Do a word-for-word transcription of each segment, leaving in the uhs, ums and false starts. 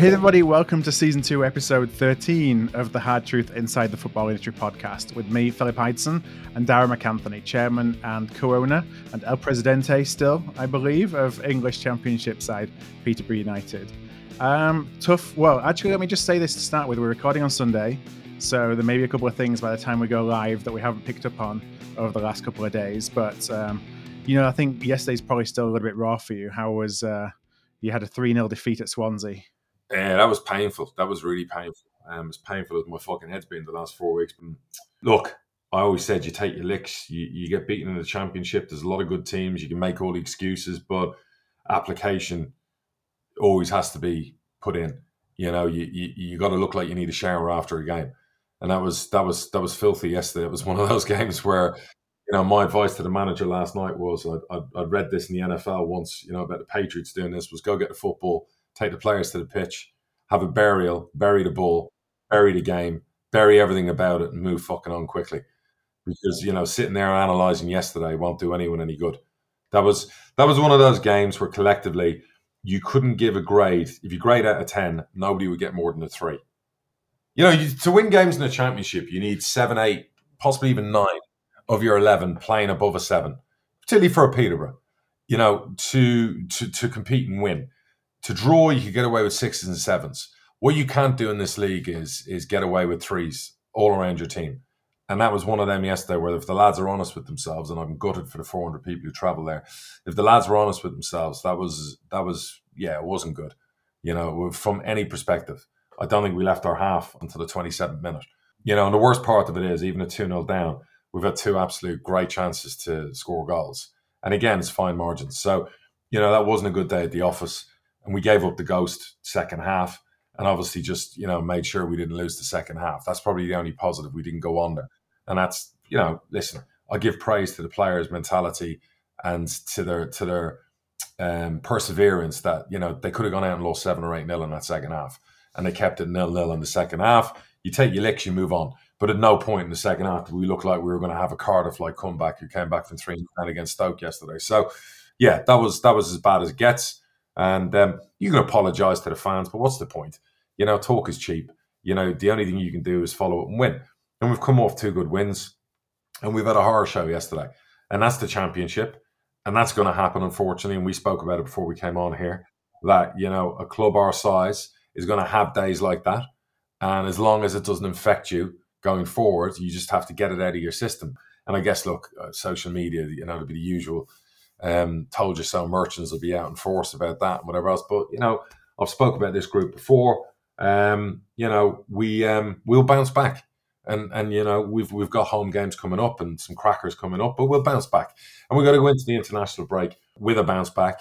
Hey everybody, welcome to season two, episode thirteen of the Hard Truth Inside the Football Industry podcast with me, Philip Heidson, and Darragh McAnthony, chairman and co-owner and El Presidente still, I believe, of English Championship side Peterborough United. Um, tough, well, actually, let me just say this to start with. We're recording on Sunday, so there may be a couple of things by the time we go live that we haven't picked up on over the last couple of days, but, um, you know, I think yesterday's probably still a little bit raw for you. How was, uh, you had a three nil defeat at Swansea. Yeah, that was painful. That was really painful. Um, as painful as my fucking head's been the last four weeks. But look, I always said you take your licks. You, you get beaten in the Championship. There's a lot of good teams. You can make all the excuses, but application always has to be put in. You know, you you, you got to look like you need a shower after a game, and that was that was that was filthy yesterday. It was one of those games where, you know, my advice to the manager last night was I I, I read this in the N F L once. You know, about the Patriots doing this was go get the football. Take the players to the pitch, have a burial, bury the ball, bury the game, bury everything about it, and move fucking on quickly. Because, you know, sitting there analysing yesterday won't do anyone any good. That was that was one of those games where collectively you couldn't give a grade. If you grade out of ten, nobody would get more than a three. You know, you, to win games in the Championship, you need seven, eight, possibly even nine of your eleven playing above a seven, particularly for a Peterborough, you know, to to to compete and win. To draw, you could get away with sixes and sevens. What you can't do in this league is is get away with threes all around your team. And that was one of them yesterday where if the lads are honest with themselves, and I'm gutted for the four hundred people who travel there, if the lads were honest with themselves, that was, that was yeah, it wasn't good. You know, from any perspective. I don't think we left our half until the twenty-seventh minute. You know, and the worst part of it is, even at two nil down, we've had two absolute great chances to score goals. And again, it's fine margins. So, you know, that wasn't a good day at the office. And we gave up the ghost second half and obviously just, you know, made sure we didn't lose the second half. That's probably the only positive. We didn't go under. And that's, you know, listen, I give praise to the players' mentality and to their to their um, perseverance that, you know, they could have gone out and lost seven or eight nil in that second half. And they kept it nil nil in the second half. You take your licks, you move on. But at no point in the second half did we look like we were going to have a Cardiff-like comeback who came back from three nil against Stoke yesterday. So, yeah, that was that was as bad as it gets. And um, you can apologise to the fans, but what's the point? You know, talk is cheap. You know, the only thing you can do is follow up and win. And we've come off two good wins, and we've had a horror show yesterday. And that's the Championship. And that's going to happen, unfortunately. And we spoke about it before we came on here, that, you know, a club our size is going to have days like that. And as long as it doesn't infect you going forward, you just have to get it out of your system. And I guess, look, uh, social media, you know, it'll be the usual. Um, told you so merchants will be out in force about that and whatever else. But, you know, I've spoke about this group before. Um, you know, we, um, we'll bounce back. And, and you know, we've we've got home games coming up and some crackers coming up, but we'll bounce back. And we've got to go into the international break with a bounce back.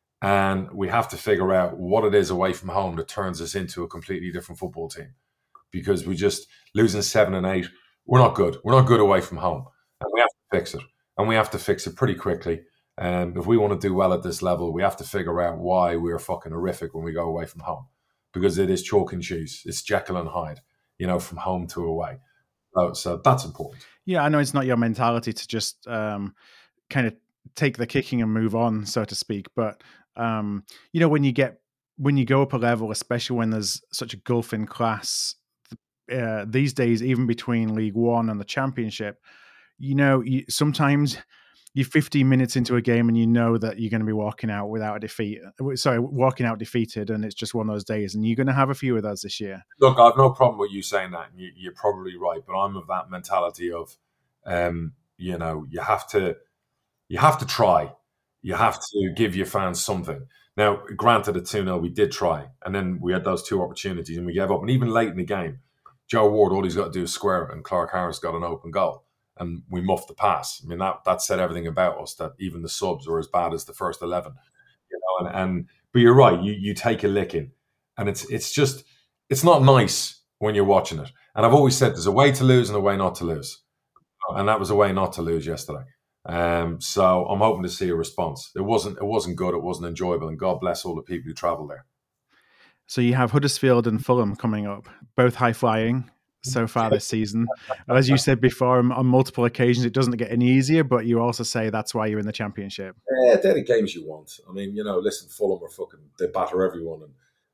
And we have to figure out what it is away from home that turns us into a completely different football team. Because we just, losing seven and eight, we're not good. We're not good away from home. And we have to fix it. And we have to fix it pretty quickly. And if we want to do well at this level, we have to figure out why we're fucking horrific when we go away from home. Because it is chalk and cheese. It's Jekyll and Hyde, you know, from home to away. So, so that's important. Yeah, I know it's not your mentality to just um, kind of take the kicking and move on, so to speak. But, um, you know, when you get, when you go up a level, especially when there's such a gulf in class uh, these days, even between League One and the Championship, you know, you, sometimes you're fifteen minutes into a game and you know that you're going to be walking out without a defeat. Sorry, walking out defeated, and it's just one of those days. And you're going to have a few of those this year. Look, I've no problem with you saying that. And you, you're probably right, but I'm of that mentality of, um, you know, you have to, you have to try. You have to give your fans something. Now, granted, at two nil, we did try, and then we had those two opportunities, and we gave up. And even late in the game, Joe Ward, all he's got to do is square it, and Clark Harris got an open goal. And we muffed the pass. I mean, that, that said everything about us, that even the subs were as bad as the first eleven. You know, and, and but you're right, you you take a licking. And it's it's just, it's not nice when you're watching it. And I've always said there's a way to lose and a way not to lose. And that was a way not to lose yesterday. Um, so I'm hoping to see a response. It wasn't it wasn't good, it wasn't enjoyable, and God bless all the people who travel there. So you have Huddersfield and Fulham coming up, both high flying so far this season. As you said before, on multiple occasions, it doesn't get any easier, but you also say that's why you're in the Championship. Yeah, they're the games you want. I mean, you know, listen, Fulham are fucking, they batter everyone. And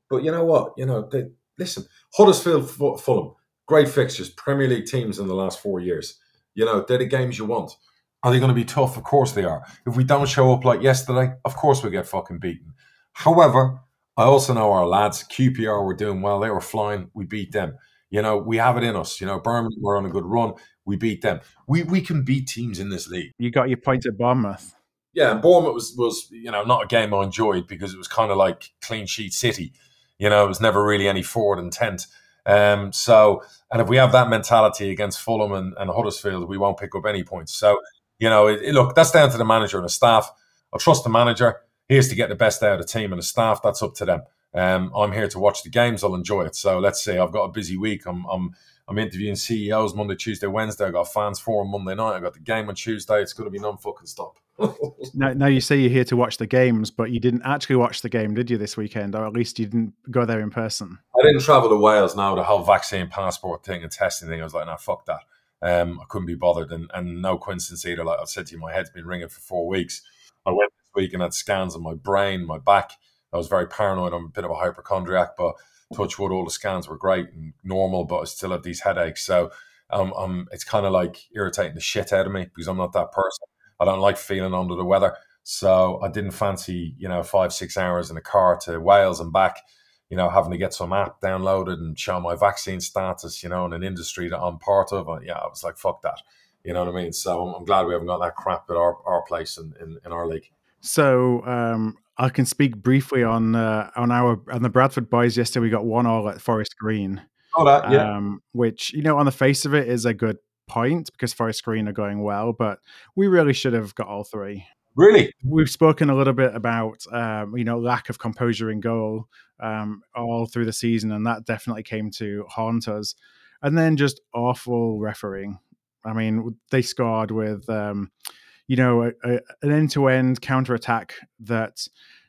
But you know what? You know, they, listen, Huddersfield, Fulham, great fixtures, Premier League teams in the last four years. You know, they're the games you want. Are they going to be tough? Of course they are. If we don't show up like yesterday, of course we get fucking beaten. However, I also know our lads, Q P R were doing well. They were flying. We beat them. You know, we have it in us. You know, Birmingham were on a good run. We beat them. We we can beat teams in this league. You got your point at Bournemouth. Yeah, and Bournemouth was, was, you know, not a game I enjoyed because it was kind of like clean sheet City. You know, it was never really any forward intent. Um, so, and if we have that mentality against Fulham and, and Huddersfield, we won't pick up any points. So, you know, it, it, look, that's down to the manager and the staff. I trust the manager. He has to get the best out of the team and the staff. That's up to them. Um, I'm here to watch the games. I'll enjoy it. So let's say I've got a busy week. I'm I'm I'm interviewing C E Os Monday, Tuesday, Wednesday. I got a fans forum Monday night. I got the game on Tuesday. It's going to be non-fucking stop. now, now you say you're here to watch the games, but you didn't actually watch the game, did you, this weekend? Or at least you didn't go there in person. I didn't travel to Wales now. The whole vaccine passport thing and testing thing. I was like, nah, fuck that. Um, I couldn't be bothered, and, and no coincidence either. Like I said to you, my head's been ringing for four weeks. I went this week and had scans on my brain, my back. I was very paranoid. I'm a bit of a hypochondriac, but touch wood, all the scans were great and normal, but I still have these headaches. So um, um, it's kind of like irritating the shit out of me because I'm not that person. I don't like feeling under the weather. So I didn't fancy, you know, five, six hours in a car to Wales and back, you know, having to get some app downloaded and show my vaccine status, you know, in an industry that I'm part of. Yeah, I was like, fuck that. You know what I mean? So I'm, I'm glad we haven't got that crap at our, our place in, in, in our league. So um, I can speak briefly on uh, on our on the Bradford boys. Yesterday we got one all at Forest Green. Oh, that, yeah. Um, which, you know, on the face of it is a good point because Forest Green are going well, but we really should have got all three. Really? We've spoken a little bit about, um, you know, lack of composure in goal um, all through the season, and that definitely came to haunt us. And then just awful refereeing. I mean, they scored with, um, you know, a, a, an end-to-end counter-attack that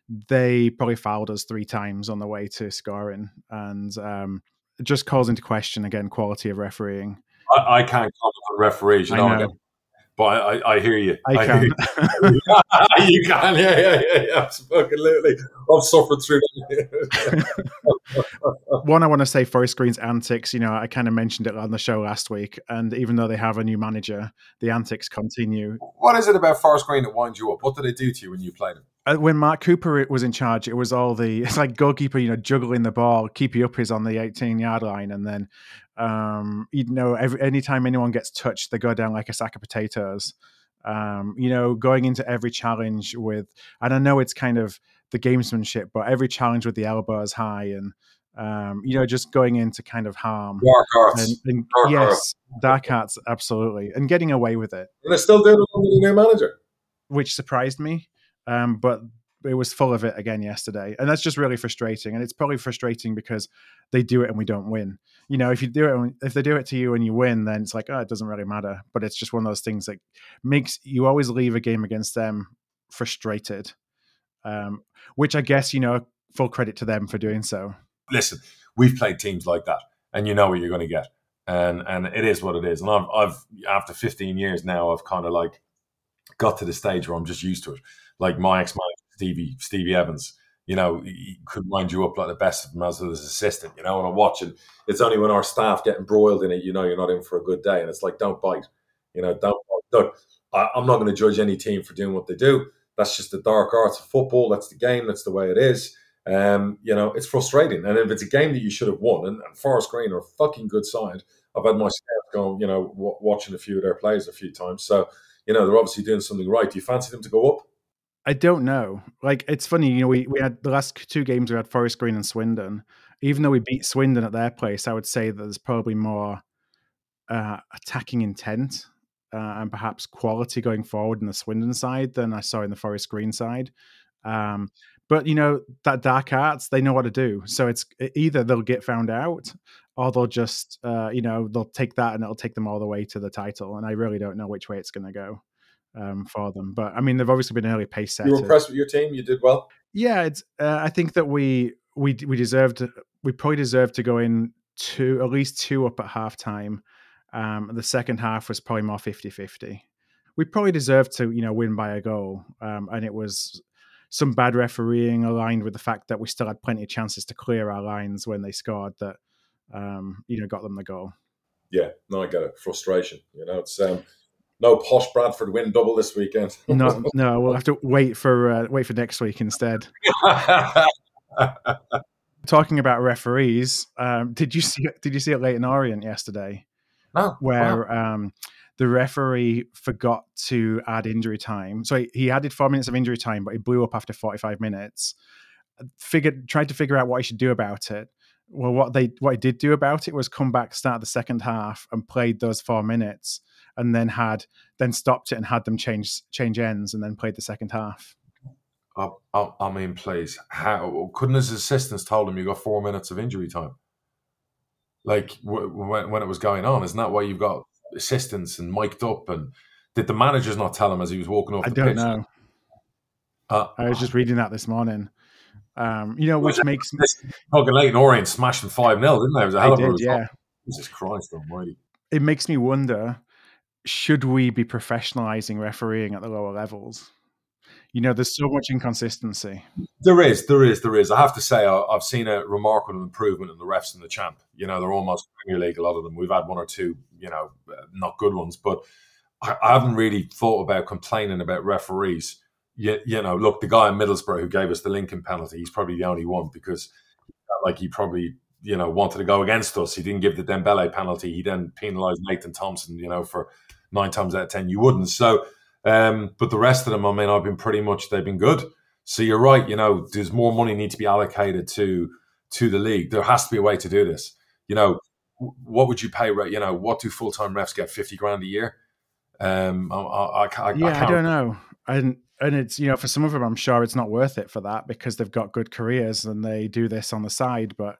they probably fouled us three times on the way to scoring. And um, it just calls into question, again, quality of refereeing. I, I can't comment on referees, you know. I know. But I, I hear you. I, I can. Hear you. You can, yeah, yeah, yeah, yeah, absolutely. I've suffered through that. One, I want to say Forest Green's antics, you know, I kind of mentioned it on the show last week, and even though they have a new manager, the antics continue. What is it about Forest Green that winds you up? What did they do to you when you played them? When Mark Cooper was in charge, it was all the, it's like goalkeeper, you know, juggling the ball, keepy up is on the eighteen-yard line, and then, um, you know, every anytime anyone gets touched, they go down like a sack of potatoes. Um, you know, going into every challenge with, and I know it's kind of the gamesmanship, but every challenge with the elbows high and, um, you know, just going into kind of harm. Dark arts. And, and dark yes, arts. dark arts, absolutely. And getting away with it. And they're still doing it under the new manager. Which surprised me. Um, but it was full of it again yesterday. And that's just really frustrating. And it's probably frustrating because they do it and we don't win. You know, if you do it, if they do it to you and you win, then it's like, oh, it doesn't really matter. But it's just one of those things that makes you always leave a game against them frustrated. Um, which I guess, you know, full credit to them for doing so. Listen, we've played teams like that and you know what you're going to get. And and it is what it is. And I've, I've after fifteen years now, I've kind of like got to the stage where I'm just used to it. Like my ex-manager, Stevie, Stevie Evans, you know, he could wind you up like the best of them as his assistant, you know, and I'm watching. It's only when our staff get embroiled in it, you know, you're not in for a good day. And it's like, don't bite, you know, don't bite. Look, I, I'm not going to judge any team for doing what they do. That's just the dark arts of football. That's the game. That's the way it is. Um, you know, it's frustrating. And if it's a game that you should have won, and, and Forest Green are a fucking good side, I've had my scouts going, you know, w- watching a few of their plays a few times. So, you know, they're obviously doing something right. Do you fancy them to go up? I don't know. Like, it's funny, you know, we, we had the last two games, we had Forest Green and Swindon. Even though we beat Swindon at their place, I would say that there's probably more uh, attacking intent uh, and perhaps quality going forward in the Swindon side than I saw in the Forest Green side. Um, but, you know, that dark arts, they know what to do. So it's either they'll get found out or they'll just, uh, you know, they'll take that and it'll take them all the way to the title. And I really don't know which way it's going to go. Um, for them, but I mean, they've obviously been early pace setters. You were impressed with your team? You did well. Yeah, it's. Uh, I think that we we we deserved. We probably deserved to go in two, at least two up at halftime. Um, the second half was probably more fifty-fifty. We probably deserved to, you know, win by a goal, um, and it was some bad refereeing aligned with the fact that we still had plenty of chances to clear our lines when they scored that, um, you know, got them the goal. Yeah, no, I get it. Frustration. You know, it's um, no posh Bradford win double this weekend. no, no, we'll have to wait for uh, wait for next week instead. Talking about referees, um, did you see did you see it Leyton Orient yesterday? No, where wow. um, the referee forgot to add injury time. So he, he added four minutes of injury time, but he blew up after forty-five minutes. Figured, tried to figure out what he should do about it. Well, what they what he did do about it was come back, start the second half, and played those four minutes, and then had then stopped it and had them change change ends, and then played the second half. I, I, I mean, please, how couldn't his assistants told him you got four minutes of injury time? Like w- when when it was going on, isn't that why you've got assistants and mic'd up? And did the managers not tell him as he was walking off I the don't pitch? know. Uh, I was just reading that this morning. Um, you know, which makes fucking Leyton Orient smashed them five nil, didn't they? It was a hell of a did, result. yeah. Jesus Christ Almighty! It makes me wonder: should we be professionalizing refereeing at the lower levels? You know, there's so much inconsistency. There is, there is, there is. I have to say, I, I've seen a remarkable improvement in the refs in the champ. You know, they're almost Premier League, a lot of them. We've had one or two, you know, not good ones, but I, I haven't really thought about complaining about referees. You, you know, look, the guy in Middlesbrough who gave us the Lincoln penalty, he's probably the only one because, like, he probably, you know, wanted to go against us. He didn't give the Dembele penalty. He then penalised Nathan Thompson, you know, for nine times out of ten, you wouldn't. So, um, but the rest of them, I mean, I've been pretty much, they've been good. So you're right, you know, there's more money need to be allocated to to the league. There has to be a way to do this. You know, what would you pay, you know, what do full-time refs get, fifty grand a year? Um, I, I, I, yeah, I, can't I don't know. And, and it's, you know, for some of them, I'm sure it's not worth it for that because they've got good careers and they do this on the side. But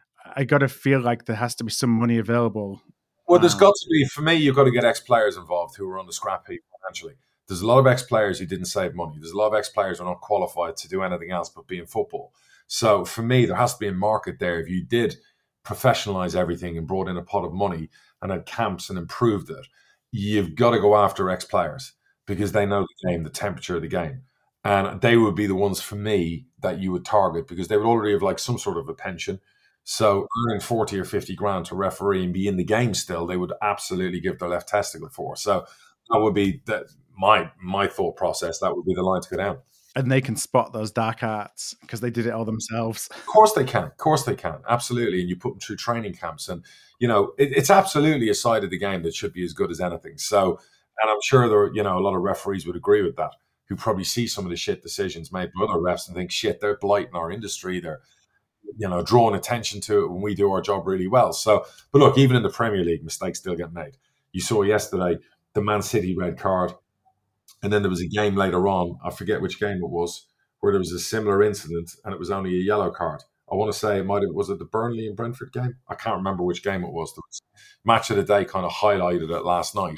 I got to feel like there has to be some money available. Well, there's um, got to be, for me, you've got to get ex-players involved who are on the scrap heap financially. There's a lot of ex-players who didn't save money. There's a lot of ex-players who are not qualified to do anything else but be in football. So for me, there has to be a market there. If you did professionalize everything and brought in a pot of money and had camps and improved it, you've got to go after ex-players because they know the game, the temperature of the game. And they would be the ones for me that you would target because they would already have like some sort of a pension. So earning forty or fifty grand to referee and be in the game still, they would absolutely give their left testicle for. So that would be that my my thought process. That would be the line to go down. And they can spot those dark arts because they did it all themselves. Of course they can. Of course they can. Absolutely. And you put them through training camps. And, you know, it, it's absolutely a side of the game that should be as good as anything. So, and I'm sure there, you know, a lot of referees would agree with that, who probably see some of the shit decisions made by other refs and think, shit, they're blighting our industry. They're, you know, drawing attention to it when we do our job really well. So, but look, even in the Premier League, mistakes still get made. You saw yesterday the Man City red card. And then there was a game later on, I forget which game it was, where there was a similar incident and it was only a yellow card. I want to say it might have, was it the Burnley and Brentford game? I can't remember which game it was. There was Match of the Day kind of highlighted it last night.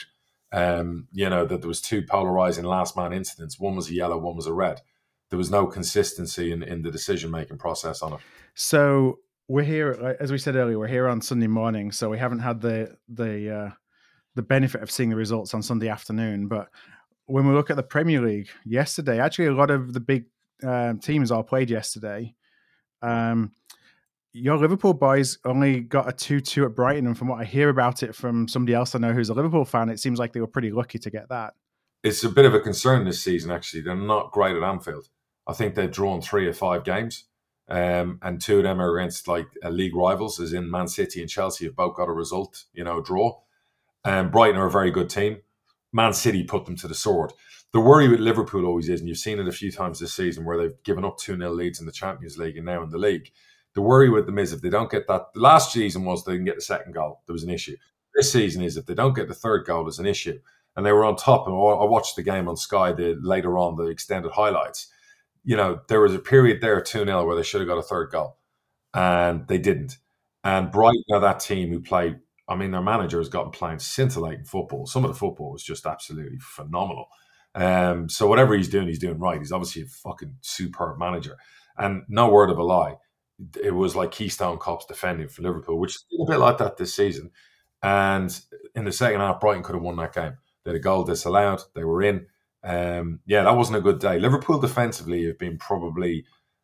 Um, you know, that there was two polarizing last man incidents. One was a yellow, one was a red. There was no consistency in, in the decision-making process on it. So we're here, as we said earlier, we're here on Sunday morning. So we haven't had the, the, uh, the benefit of seeing the results on Sunday afternoon, but when we look at the Premier League yesterday, actually a lot of the big uh, teams all played yesterday. Um, your Liverpool boys only got a two two at Brighton, and from what I hear about it from somebody else I know who's a Liverpool fan, it seems like they were pretty lucky to get that. It's a bit of a concern this season, actually. They're not great at Anfield. I think they've drawn three or five games, um, and two of them are against like uh, league rivals, as in Man City and Chelsea have both got a result, you know, draw. And um, Brighton are a very good team. Man City put them to the sword. The worry with Liverpool always is, and you've seen it a few times this season, where they've given up two nil leads in the Champions League and now in the league. The worry with them is if they don't get that, the last season was they didn't get the second goal, there was an issue. This season is if they don't get the third goal, there's an issue. And they were on top, and I watched the game on Sky the, later on, the extended highlights. You know, there was a period there, two nil, where they should have got a third goal, and they didn't. And Brighton are that team who played, I mean, their manager has gotten playing scintillating football. Some of the football was just absolutely phenomenal. Um, so whatever he's doing, he's doing right. He's obviously a fucking superb manager. And no word of a lie, it was like Keystone Cops defending for Liverpool, which is a bit like that this season. And in the second half, Brighton could have won that game. They had a goal disallowed. They were in. Um, yeah, that wasn't a good day. Liverpool defensively have been probably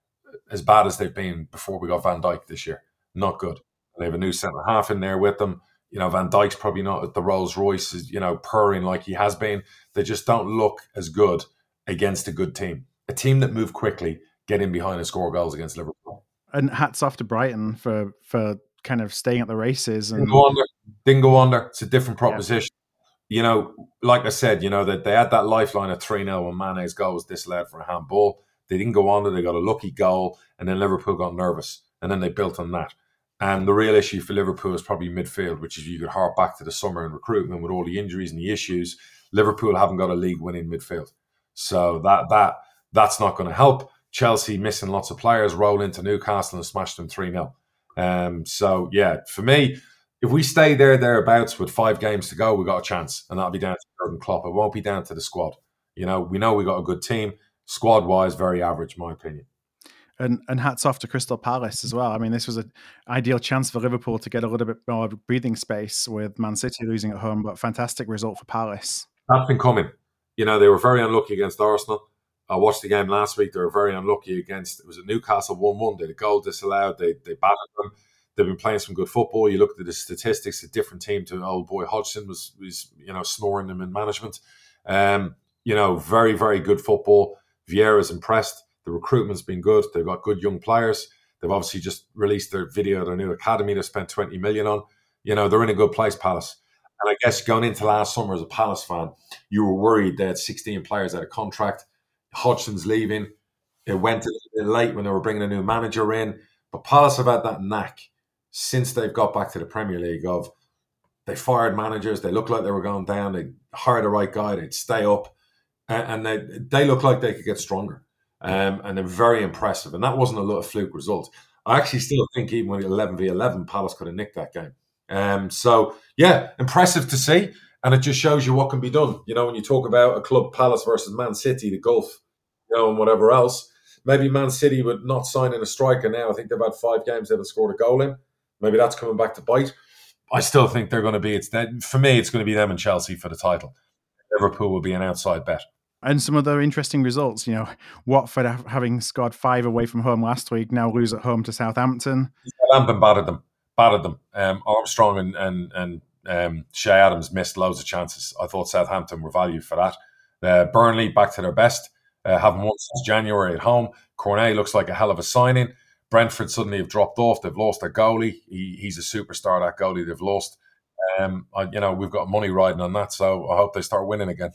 as bad as they've been before we got Van Dijk this year. Not good. They have a new centre half in there with them. You know, Van Dijk's probably not at the Rolls Royce, you know, purring like he has been. They just don't look as good against a good team. A team that move quickly, get in behind and score goals against Liverpool. And hats off to Brighton for for kind of staying at the races. And Didn't go under. Didn't go under. It's a different proposition. Yeah. You know, like I said, you know, that they had that lifeline of three nil when Mane's goal was disallowed for a handball. They didn't go under. They got a lucky goal, and then Liverpool got nervous, and then they built on that. And the real issue for Liverpool is probably midfield, which is you could hark back to the summer and recruitment with all the injuries and the issues. Liverpool haven't got a league winning midfield. So that that that's not going to help. Chelsea missing lots of players, roll into Newcastle and smash them three nil. Um, so, yeah, for me, if we stay there, thereabouts with five games to go, we got a chance. And that'll be down to Jurgen Klopp. It won't be down to the squad. You know, we know we got a good team. Squad-wise, very average, in my opinion. And and hats off to Crystal Palace as well. I mean, this was an ideal chance for Liverpool to get a little bit more breathing space with Man City losing at home, but fantastic result for Palace. That's been coming. You know, they were very unlucky against Arsenal. I watched the game last week. They were very unlucky against, it was at Newcastle one one. They had a goal disallowed. They they battered them. They've been playing some good football. You looked at the statistics, a different team to old boy Hodgson was, was you know, snoring them in management. Um, you know, very, very good football. Vieira's impressed. The recruitment's been good. They've got good young players. They've obviously just released their video of their new academy they spent twenty million on. You know, they're in a good place, Palace. And I guess going into last summer as a Palace fan, you were worried they had sixteen players out of contract. Hodgson's leaving. It went a bit late when they were bringing a new manager in. But Palace have had that knack since they've got back to the Premier League of they fired managers. They looked like they were going down. They hired the right guy. They'd stay up. And they they look like they could get stronger. Um, and they're very impressive. And that wasn't a lot of fluke result. I actually still think even with eleven v eleven, Palace could have nicked that game. Um, so, yeah, impressive to see. And it just shows you what can be done. You know, when you talk about a club, Palace versus Man City, the Gulf, you know, and whatever else, maybe Man City would not sign in a striker now. I think they've had five games they haven't scored a goal in. Maybe that's coming back to bite. I still think they're going to be, it's for me, it's going to be them and Chelsea for the title. Liverpool will be an outside bet. And some other interesting results, you know, Watford having scored five away from home last week, now lose at home to Southampton. Southampton battered them, battered them. Um, Armstrong and and and um, Shea Adams missed loads of chances. I thought Southampton were valued for that. Uh, Burnley back to their best, uh, haven't won since January at home. Cornet looks like a hell of a signing. Brentford suddenly have dropped off. They've lost their goalie. He, he's a superstar, that goalie they've lost. Um, I, you know, we've got money riding on that, so I hope they start winning again.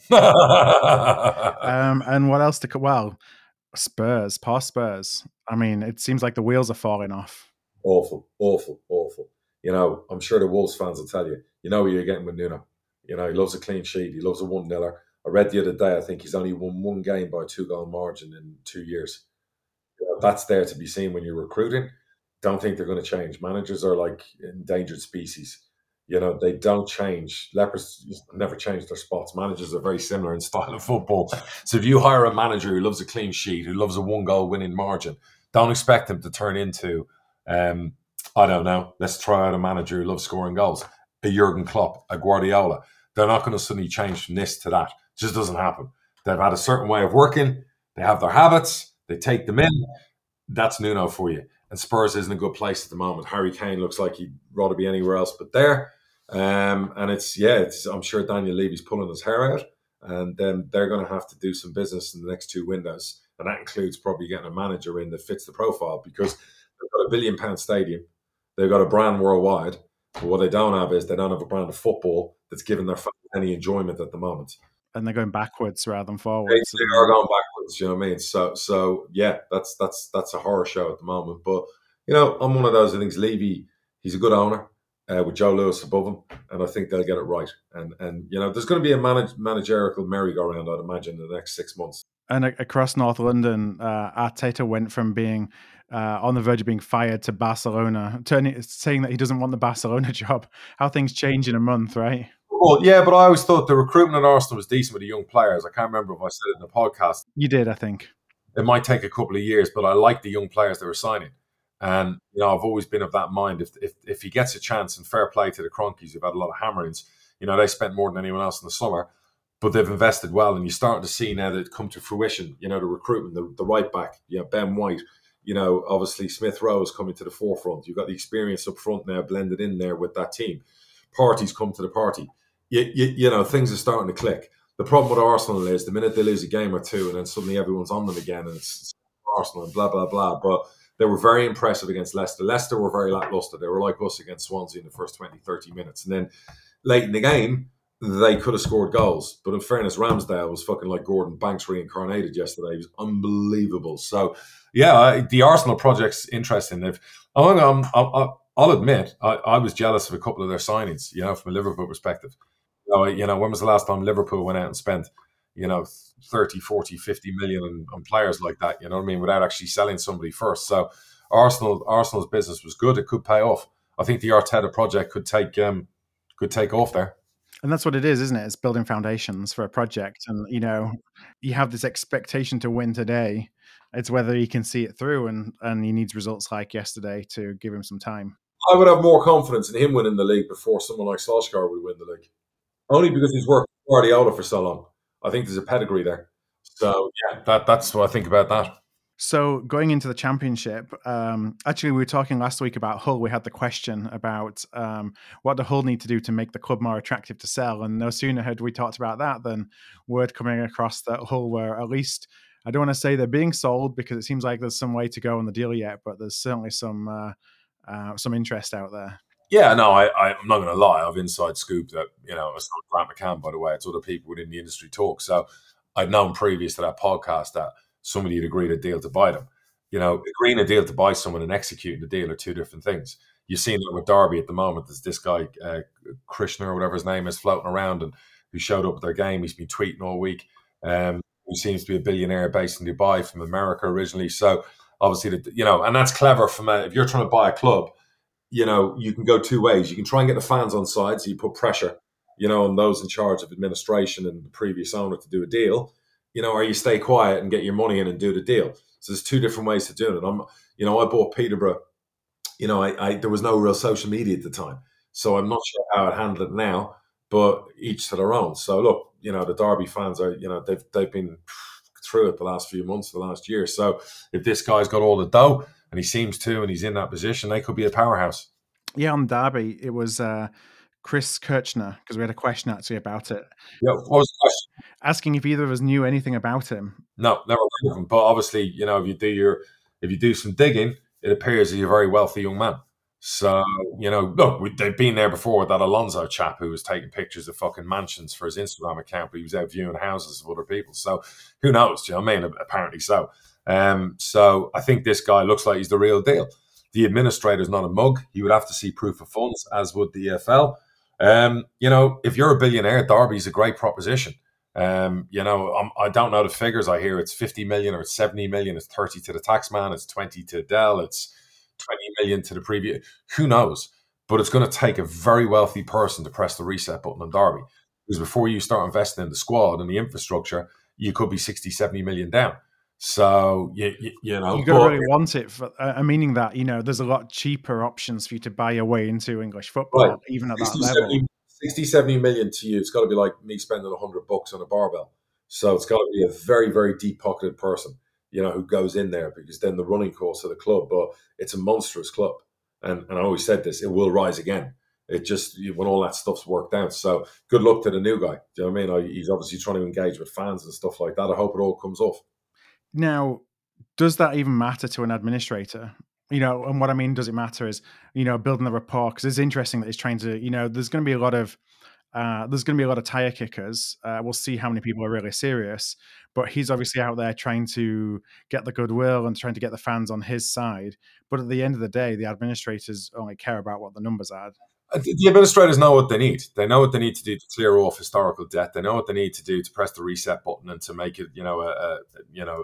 um, and what else to? Well, Spurs, past Spurs. I mean, it seems like the wheels are falling off. Awful, awful, awful. You know, I'm sure the Wolves fans will tell you. You know what you're getting with Nuno. You know, he loves a clean sheet. He loves a one-niler. I read the other day, I think he's only won one game by a two-goal margin in two years. You know, that's there to be seen when you're recruiting. Don't think they're going to change. Managers are like endangered species. You know, they don't change. Lepers never change their spots. Managers are very similar in style of football. So if you hire a manager who loves a clean sheet, who loves a one-goal winning margin, don't expect them to turn into, um, I don't know, let's try out a manager who loves scoring goals. A Jurgen Klopp, a Guardiola. They're not going to suddenly change from this to that. It just doesn't happen. They've had a certain way of working. They have their habits. They take them in. That's Nuno for you. And Spurs isn't a good place at the moment. Harry Kane looks like he'd rather be anywhere else but there. Um, and it's, yeah, it's, I'm sure Daniel Levy's pulling his hair out, and then they're going to have to do some business in the next two windows. And that includes probably getting a manager in that fits the profile, because they've got a billion pound stadium. They've got a brand worldwide. But what they don't have is they don't have a brand of football that's giving their fans any enjoyment at the moment. And they're going backwards rather than forwards. They, they are going backwards, you know what I mean? So, so yeah, that's, that's, that's a horror show at the moment. But, you know, I'm one of those, I think Levy, he's a good owner. Uh, with Joe Lewis above him, and I think they'll get it right. And and you know, there's going to be a manage, managerial merry-go-round, I'd imagine, in the next six months. And across North London, uh, Arteta went from being uh, on the verge of being fired to Barcelona, turning saying that he doesn't want the Barcelona job. How things change in a month, right? Well, yeah, but I always thought the recruitment at Arsenal was decent with the young players. I can't remember if I said it in the podcast. You did, I think. It might take a couple of years, but I like the young players they were signing. And, you know, I've always been of that mind. If if if he gets a chance, and fair play to the Cronkies, who've had a lot of hammerings, you know, they spent more than anyone else in the summer. but they've invested well, and you're starting to see now that it come to fruition. You know, the recruitment, the, the right back, you know, Ben White. You know, obviously Smith Rowe is coming to the forefront. You've got the experience up front now blended in there with that team. Parties come to the party. You, you, you know, things are starting to click. The problem with Arsenal is the minute they lose a game or two, and then suddenly everyone's on them again, and it's Arsenal and blah blah blah. But they were very impressive against Leicester. Leicester were very lackluster. They were like us against Swansea in the first twenty, thirty minutes, and then late in the game, they could have scored goals. But in fairness, Ramsdale was fucking like Gordon Banks reincarnated yesterday. He was unbelievable. So, yeah, the Arsenal project's interesting. If I'm, I'm, I'll, I'll admit, I, I was jealous of a couple of their signings, you know, from a Liverpool perspective. You know, you know, when was the last time Liverpool went out and spent, you know, thirty, forty, fifty million on, on players like that, you know what I mean, without actually selling somebody first. So Arsenal, Arsenal's business was good. It could pay off. I think the Arteta project could take um, could take off there. And that's what it is, isn't it? It's building foundations for a project. And, you know, you have this expectation to win today. It's whether he can see it through, and, and he needs results like yesterday to give him some time. I would have more confidence in him winning the league before someone like Solskjaer would win the league. Only because he's worked with Guardiola for so long. I think there's a pedigree there. So, yeah, that, that's what I think about that. So going into the Championship, um, actually, we were talking last week about Hull. We had the question about um, what do Hull need to do to make the club more attractive to sell. And no sooner had we talked about that than word coming across that Hull were at least, I don't want to say they're being sold because it seems like there's some way to go on the deal yet, but there's certainly some uh, uh, some interest out there. Yeah, no, I, I, I'm not going to lie. I've inside scoop that, you know, it's not Grant McCann, by the way. It's other people within the industry talk. So I'd known previous to that podcast that somebody had agreed a deal to buy them. You know, agreeing a deal to buy someone and executing the deal are two different things. You've seen it with Derby at the moment. There's this guy, uh, Krishna or whatever his name is, floating around and who showed up at their game. He's been tweeting all week. Um, who seems to be a billionaire based in Dubai from America originally. So obviously, the, you know, and that's clever from a, if you're trying to buy a club, you know, you can go two ways. You can try and get the fans on side, so you put pressure, you know, on those in charge of administration and the previous owner to do a deal, you know, or you stay quiet and get your money in and do the deal. So there's two different ways to do it. I'm, you know, I bought Peterborough, you know, I, I there was no real social media at the time, so I'm not sure how I'd handle it now, but each to their own. So look, you know, the Derby fans are, you know, they've they've been through it the last few months, the last year. So if this guy's got all the dough, and he seems to, and he's in that position, they could be a powerhouse. Yeah, on Derby, it was uh, Chris Kirchner, because we had a question actually about it. Yeah, what was the question? Asking if either of us knew anything about him. No, never heard of him. But obviously, you know, if you do your, if you do some digging, it appears he's a very wealthy young man. So, you know, look, we, they've been there before with that Alonso chap who was taking pictures of fucking mansions for his Instagram account, but he was out viewing houses of other people. So who knows? Do you know what I mean? Apparently so. Um, so I think this guy looks like he's the real deal. The administrator's not a mug. He would have to see proof of funds, as would the E F L. Um, you know, if you're a billionaire, Derby's a great proposition. Um, you know, I'm, I don't know the figures. I hear it's fifty million or it's seventy million. It's thirty to the taxman. It's twenty to Dell. It's twenty million to the previous. Who knows? But it's going to take a very wealthy person to press the reset button on Derby. Because before you start investing in the squad and the infrastructure, you could be sixty, seventy million down. So, you, you, you know. You got to really want it, for, uh, meaning that, you know, there's a lot cheaper options for you to buy your way into English football, right, even at sixty, that level. seventy, sixty, seventy million to you, it's got to be like me spending one hundred bucks on a barbell. So it's got to be a very, very deep-pocketed person, you know, who goes in there, because then the running costs of the club, but it's a monstrous club. And, and I always said this, it will rise again. It just, when all that stuff's worked out. So good luck to the new guy. Do you know what I mean? I, he's obviously trying to engage with fans and stuff like that. I hope it all comes off. Now, does that even matter to an administrator? You know, and what I mean, does it matter is, you know, building the rapport, because it's interesting that he's trying to, you know, there's going to be a lot of, uh, there's going to be a lot of tire kickers. Uh, we'll see how many people are really serious, but he's obviously out there trying to get the goodwill and trying to get the fans on his side. But at the end of the day, the administrators only care about what the numbers are. The administrators know what they need. They know what they need to do to clear off historical debt. They know what they need to do to press the reset button and to make it, you know, a, a you know,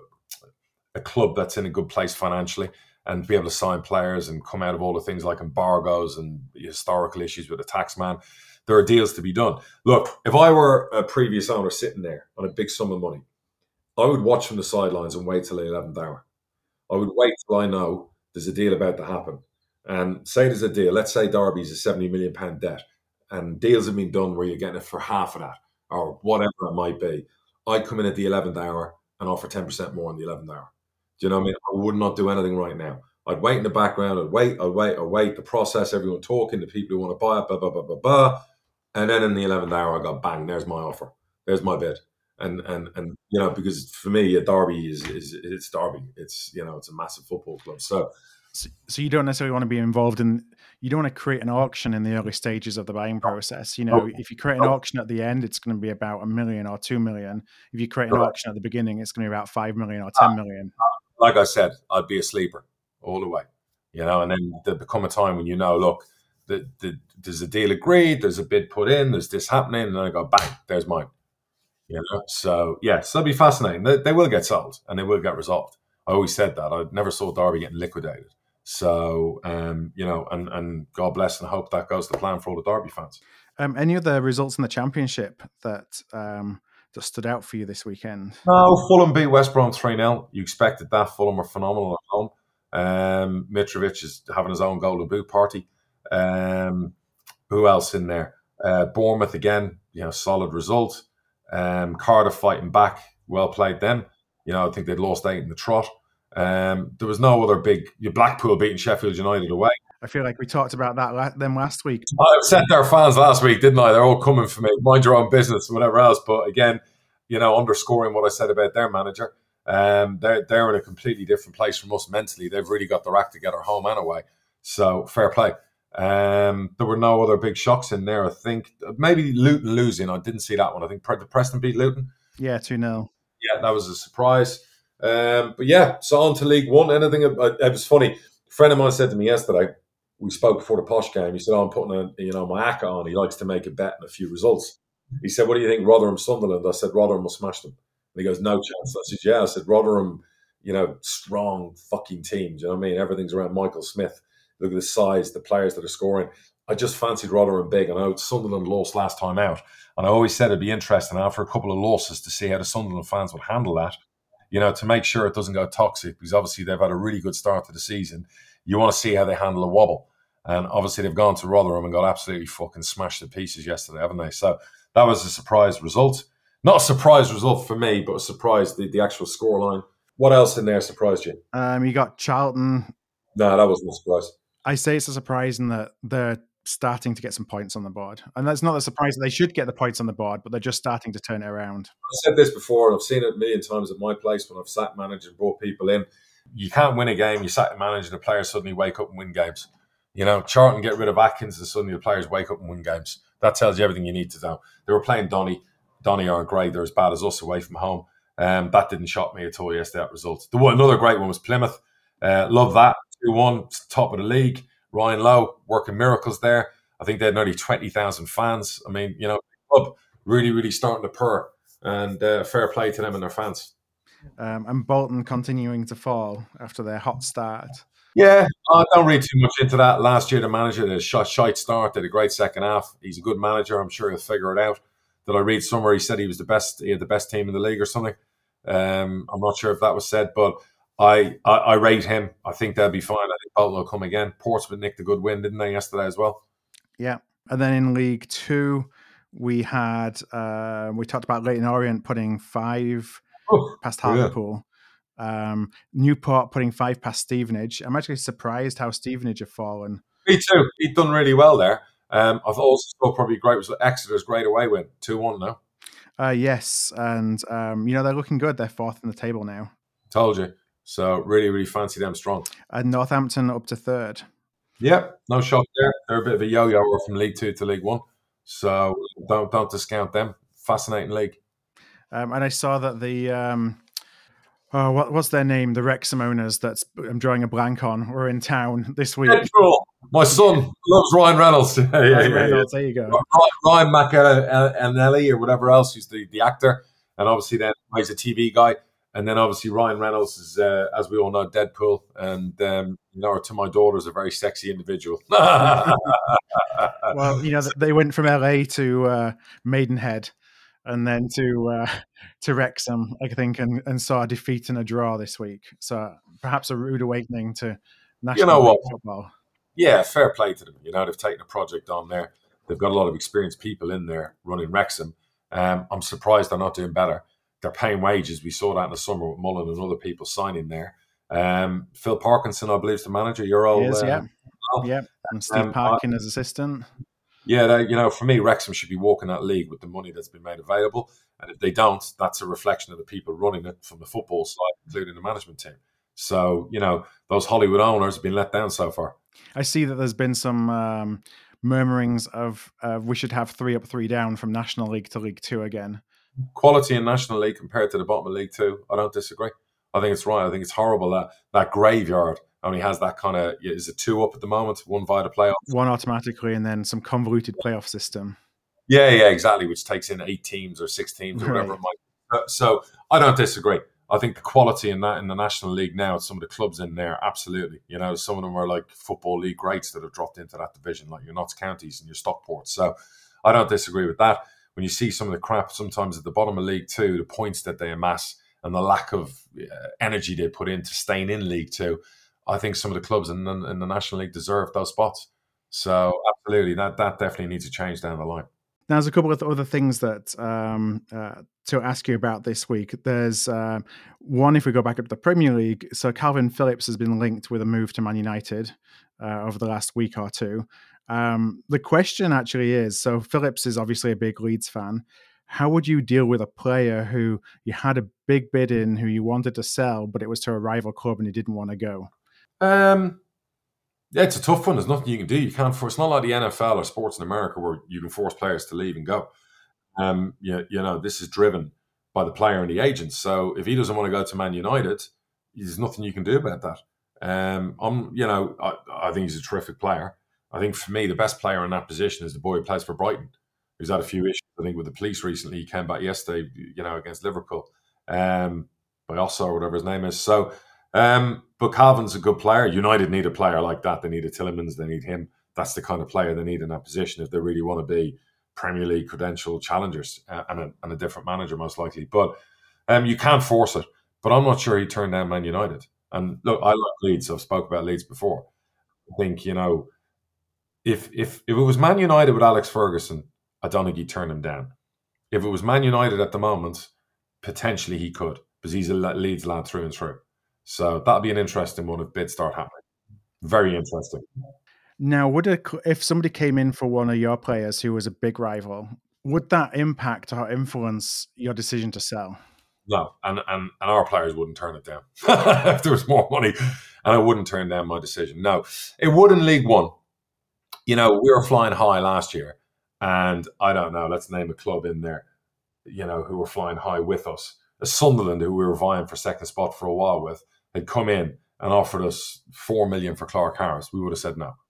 a club that's in a good place financially and be able to sign players and come out of all the things like embargoes and historical issues with the tax man. There are deals to be done. Look, if I were a previous owner sitting there on a big sum of money, I would watch from the sidelines and wait till the eleventh hour. I would wait till I know there's a deal about to happen. And say there's a deal. Let's say Derby's a seventy million pound debt, and deals have been done where you're getting it for half of that, or whatever it might be, I'd come in at the eleventh hour and offer ten percent more in the eleventh hour. Do you know what I mean? I would not do anything right now. I'd wait in the background, I'd wait, I'd wait, I'd wait, the process, everyone talking, the people who want to buy it, blah, blah, blah, blah, blah. And then in the eleventh hour, I got bang, there's my offer. There's my bid. And, and, and you know, because for me, a derby is, is it's derby. It's, you know, it's a massive football club. So, So, so you don't necessarily want to be involved in, you don't want to create an auction in the early stages of the buying process. You know, oh, if you create an oh, auction at the end, it's going to be about a million or two million. If you create an correct. auction at the beginning, it's going to be about five million or ten million. Like I said, I'd be a sleeper all the way, you know, and then there become a time when you know, look, the, the, there's a deal agreed, there's a bid put in, there's this happening, and then I go, bang, there's mine. You know, so yeah, so it'll be fascinating. They, they will get sold and they will get resolved. I always said that. I never saw Derby getting liquidated. So, um, you know, and, and God bless and hope that goes to plan for all the Derby fans. Um, any other results in the Championship that um, that stood out for you this weekend? No, Fulham beat West Brom three nil. You expected that. Fulham are phenomenal at home. Um, Mitrovic is having his own golden boot party. Um, who else in there? Uh, Bournemouth again, you know, solid result. Um, Cardiff fighting back. Well played them. You know, I think they'd lost eight in the trot. Um, there was no other big. Blackpool beating Sheffield United away. I feel like we talked about that la- them last week. I upset their fans last week, didn't I? They're all coming for me. Mind your own business, whatever else. But again, you know, underscoring what I said about their manager. Um, they're they're in a completely different place from us mentally. They've really got their act together, home and away. So fair play. Um, there were no other big shocks in there. I think maybe Luton losing. I didn't see that one. I think Preston beat Luton. Yeah, two nil. Yeah, that was a surprise. Um, but yeah, so on to League One. Anything? It was funny. A friend of mine said to me yesterday. We spoke before the Posh game. He said, oh, I'm putting a, you know, my A C C A on. He likes to make a bet and a few results. He said, what do you think, Rotherham, Sunderland? I said, Rotherham will smash them. And he goes, no chance. I said, yeah. I said, Rotherham, you know, strong fucking team. Do you know what I mean? Everything's around Michael Smith. Look at the size, the players that are scoring. I just fancied Rotherham big. I know Sunderland lost last time out. And I always said it'd be interesting after a couple of losses to see how the Sunderland fans would handle that, you know, to make sure it doesn't go toxic, because obviously they've had a really good start to the season. You want to see how they handle a wobble. And obviously they've gone to Rotherham and got absolutely fucking smashed to pieces yesterday, haven't they? So that was a surprise result. Not a surprise result for me, but a surprise, the, the actual scoreline. What else in there surprised you? Um, you got Charlton. No, that wasn't a surprise. I say it's a surprise in that they're starting to get some points on the board. And that's not a surprise that they should get the points on the board, but they're just starting to turn it around. I've said this before, and I've seen it a million times at my place when I've sat managed and brought people in. You can't win a game, you sat and manage, and the players suddenly wake up and win games. You know, Charlton get rid of Atkins and suddenly the players wake up and win games. That tells you everything you need to know. They were playing Donny. Donny aren't great. They're as bad as us away from home. Um, that didn't shock me at all yesterday, that result. The one, another great one was Plymouth. Uh, love that. two one, top of the league. Ryan Lowe working miracles there. I think they had nearly twenty thousand fans. I mean, you know, club really, really starting to purr. And uh, fair play to them and their fans. Um, and Bolton continuing to fall after their hot start. Yeah, I don't read too much into that. Last year, the manager did a shite start, did a great second half. He's a good manager. I'm sure he'll figure it out. Did I read somewhere he said he was the best, he had the best team in the league or something? Um, I'm not sure if that was said, but I, I, I rate him. I think they'll be fine. I think Bolton will come again. Portsmouth nicked a good win, didn't they, yesterday as well? Yeah. And then in League Two, we had, uh, we talked about Leyton Orient putting five oh, past Hartlepool. Yeah. Um, Newport putting five past Stevenage. I'm actually surprised how Stevenage have fallen. Me too. He'd done really well there. Um, I've also thought probably great was Exeter's great away win, two one now. Uh, yes, and um, you know, they're looking good. They're fourth in the table now. Told you. So really, really fancy them strong. And Northampton up to third. Yeah, no shock there. They're a bit of a yo-yo from League Two to League One. So don't don't discount them. Fascinating league. Um, and I saw that the um, oh, what what's their name? The Wrexham owners that I'm drawing a blank on were in town this week. Deadpool. My son loves Ryan Reynolds. yeah, Ryan yeah, Reynolds, yeah. There you go. Ryan McAnally or whatever else, who's the, the actor, and obviously then he's a T V guy. And then obviously Ryan Reynolds is, uh, as we all know, Deadpool. And, um, you know, to my daughter is a very sexy individual. Well, you know, they went from L A to uh, Maidenhead and then to uh, to Wrexham, I think, and, and saw a defeat and a draw this week. So perhaps a rude awakening to national you know what? football. Yeah, fair play to them. You know, they've taken a project on there. They've got a lot of experienced people in there running Wrexham. Um, I'm surprised they're not doing better. They're paying wages. We saw that in the summer with Mullen and other people signing there. Um, Phil Parkinson, I believe, is the manager. Your He old, is, uh, yeah. Yeah. And Steve um, I, Parkin as assistant. yeah, they, you know, for me, Wrexham should be walking that league with the money that's been made available. And if they don't, that's a reflection of the people running it from the football side, including the management team. So, you know, those Hollywood owners have been let down so far. I see that there's been some um, murmurings of uh, we should have three up, three down from National League to League Two again. Quality in National League compared to the bottom of League Two, I don't disagree. I think it's right. I think it's horrible that that graveyard only has that kind of, is it two up at the moment, one via the playoffs? One automatically and then some convoluted playoff system. Yeah, yeah, exactly, which takes in eight teams or six teams or whatever Right. it might be. So I don't disagree. I think the quality in that in the National League now, some of the clubs in there, absolutely. You know, some of them are like Football League greats that have dropped into that division, like your Notts Counties and your Stockports. So I don't disagree with that. When you see some of the crap sometimes at the bottom of League Two, the points that they amass and the lack of uh, energy they put into staying in League Two, I think some of the clubs in, in the National League deserve those spots. So absolutely, that that definitely needs to change down the line. Now, there's a couple of other things that um, uh, to ask you about this week. There's uh, one, if we go back up to the Premier League. So Calvin Phillips has been linked with a move to Man United uh, over the last week or two. Um, the question actually is, so Phillips is obviously a big Leeds fan. How would you deal with a player who you had a big bid in, who you wanted to sell, but it was to a rival club and he didn't want to go? Um, yeah, it's a tough one. There's nothing you can do. You can't force. It's not like the N F L or sports in America where you can force players to leave and go. Um, you, you know, this is driven by the player and the agent. So if he doesn't want to go to Man United, there's nothing you can do about that. Um, I'm, you know, I, I think he's a terrific player. I think for me, the best player in that position is the boy who plays for Brighton, who's had a few issues, I think, with the police recently. He came back yesterday, you know, against Liverpool, um, by Osso or whatever his name is. So, um, but Calvin's a good player. United need a player like that. They need a Tillemans. They need him. That's the kind of player they need in that position if they really want to be Premier League credential challengers uh, and, a, and a different manager, most likely. But um, you can't force it. But I'm not sure he turned down Man United. And look, I like Leeds. I've spoke about Leeds before. I think, you know, if if if it was Man United with Alex Ferguson, I don't think he'd turn him down. If it was Man United at the moment, potentially he could, because he's a Leeds lad through and through. So that'll be an interesting one if bids start happening. Very interesting. Now, would a, if somebody came in for one of your players who was a big rival, would that impact or influence your decision to sell? No, and, and, and our players wouldn't turn it down if there was more money, and I wouldn't turn down my decision. No, it would in League One. You know, we were flying high last year, and I don't know, let's name a club in there, you know, who were flying high with us. A Sunderland, who we were vying for second spot for a while with, had come in and offered us four million for Clark Harris. We would have said no.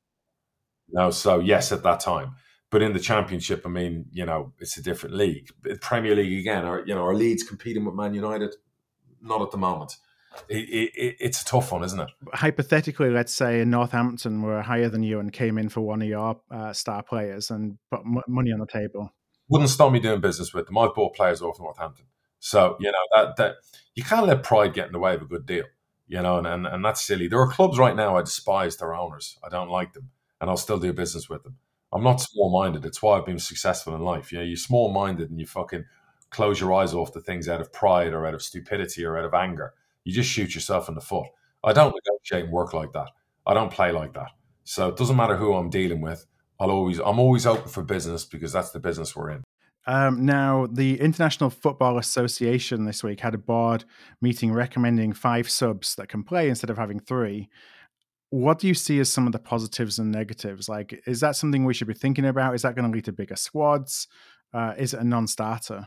No, so yes, at that time. But in the Championship, I mean, you know, it's a different league. Premier League again, are you know, are Leeds competing with Man United? Not at the moment. It, it, it's a tough one, isn't it? Hypothetically, let's say Northampton were higher than you and came in for one of your uh, star players and put m- money on the table. Wouldn't stop me doing business with them. I've bought players off Northampton. So, you know, that that you can't let pride get in the way of a good deal, you know, and, and, and that's silly. There are clubs right now I despise their owners. I don't like them, and I'll still do business with them. I'm not small-minded. It's why I've been successful in life. You know, you're small-minded and you fucking close your eyes off to things out of pride or out of stupidity or out of anger. You just shoot yourself in the foot. I don't negotiate and work like that. I don't play like that. So it doesn't matter who I'm dealing with. I'll always, I'm always open for business because that's the business we're in. Um, now, the International Football Association this week had a board meeting recommending five subs that can play instead of having three. What do you see as some of the positives and negatives? Like, is that something we should be thinking about? Is that going to lead to bigger squads? Uh, is it a non-starter?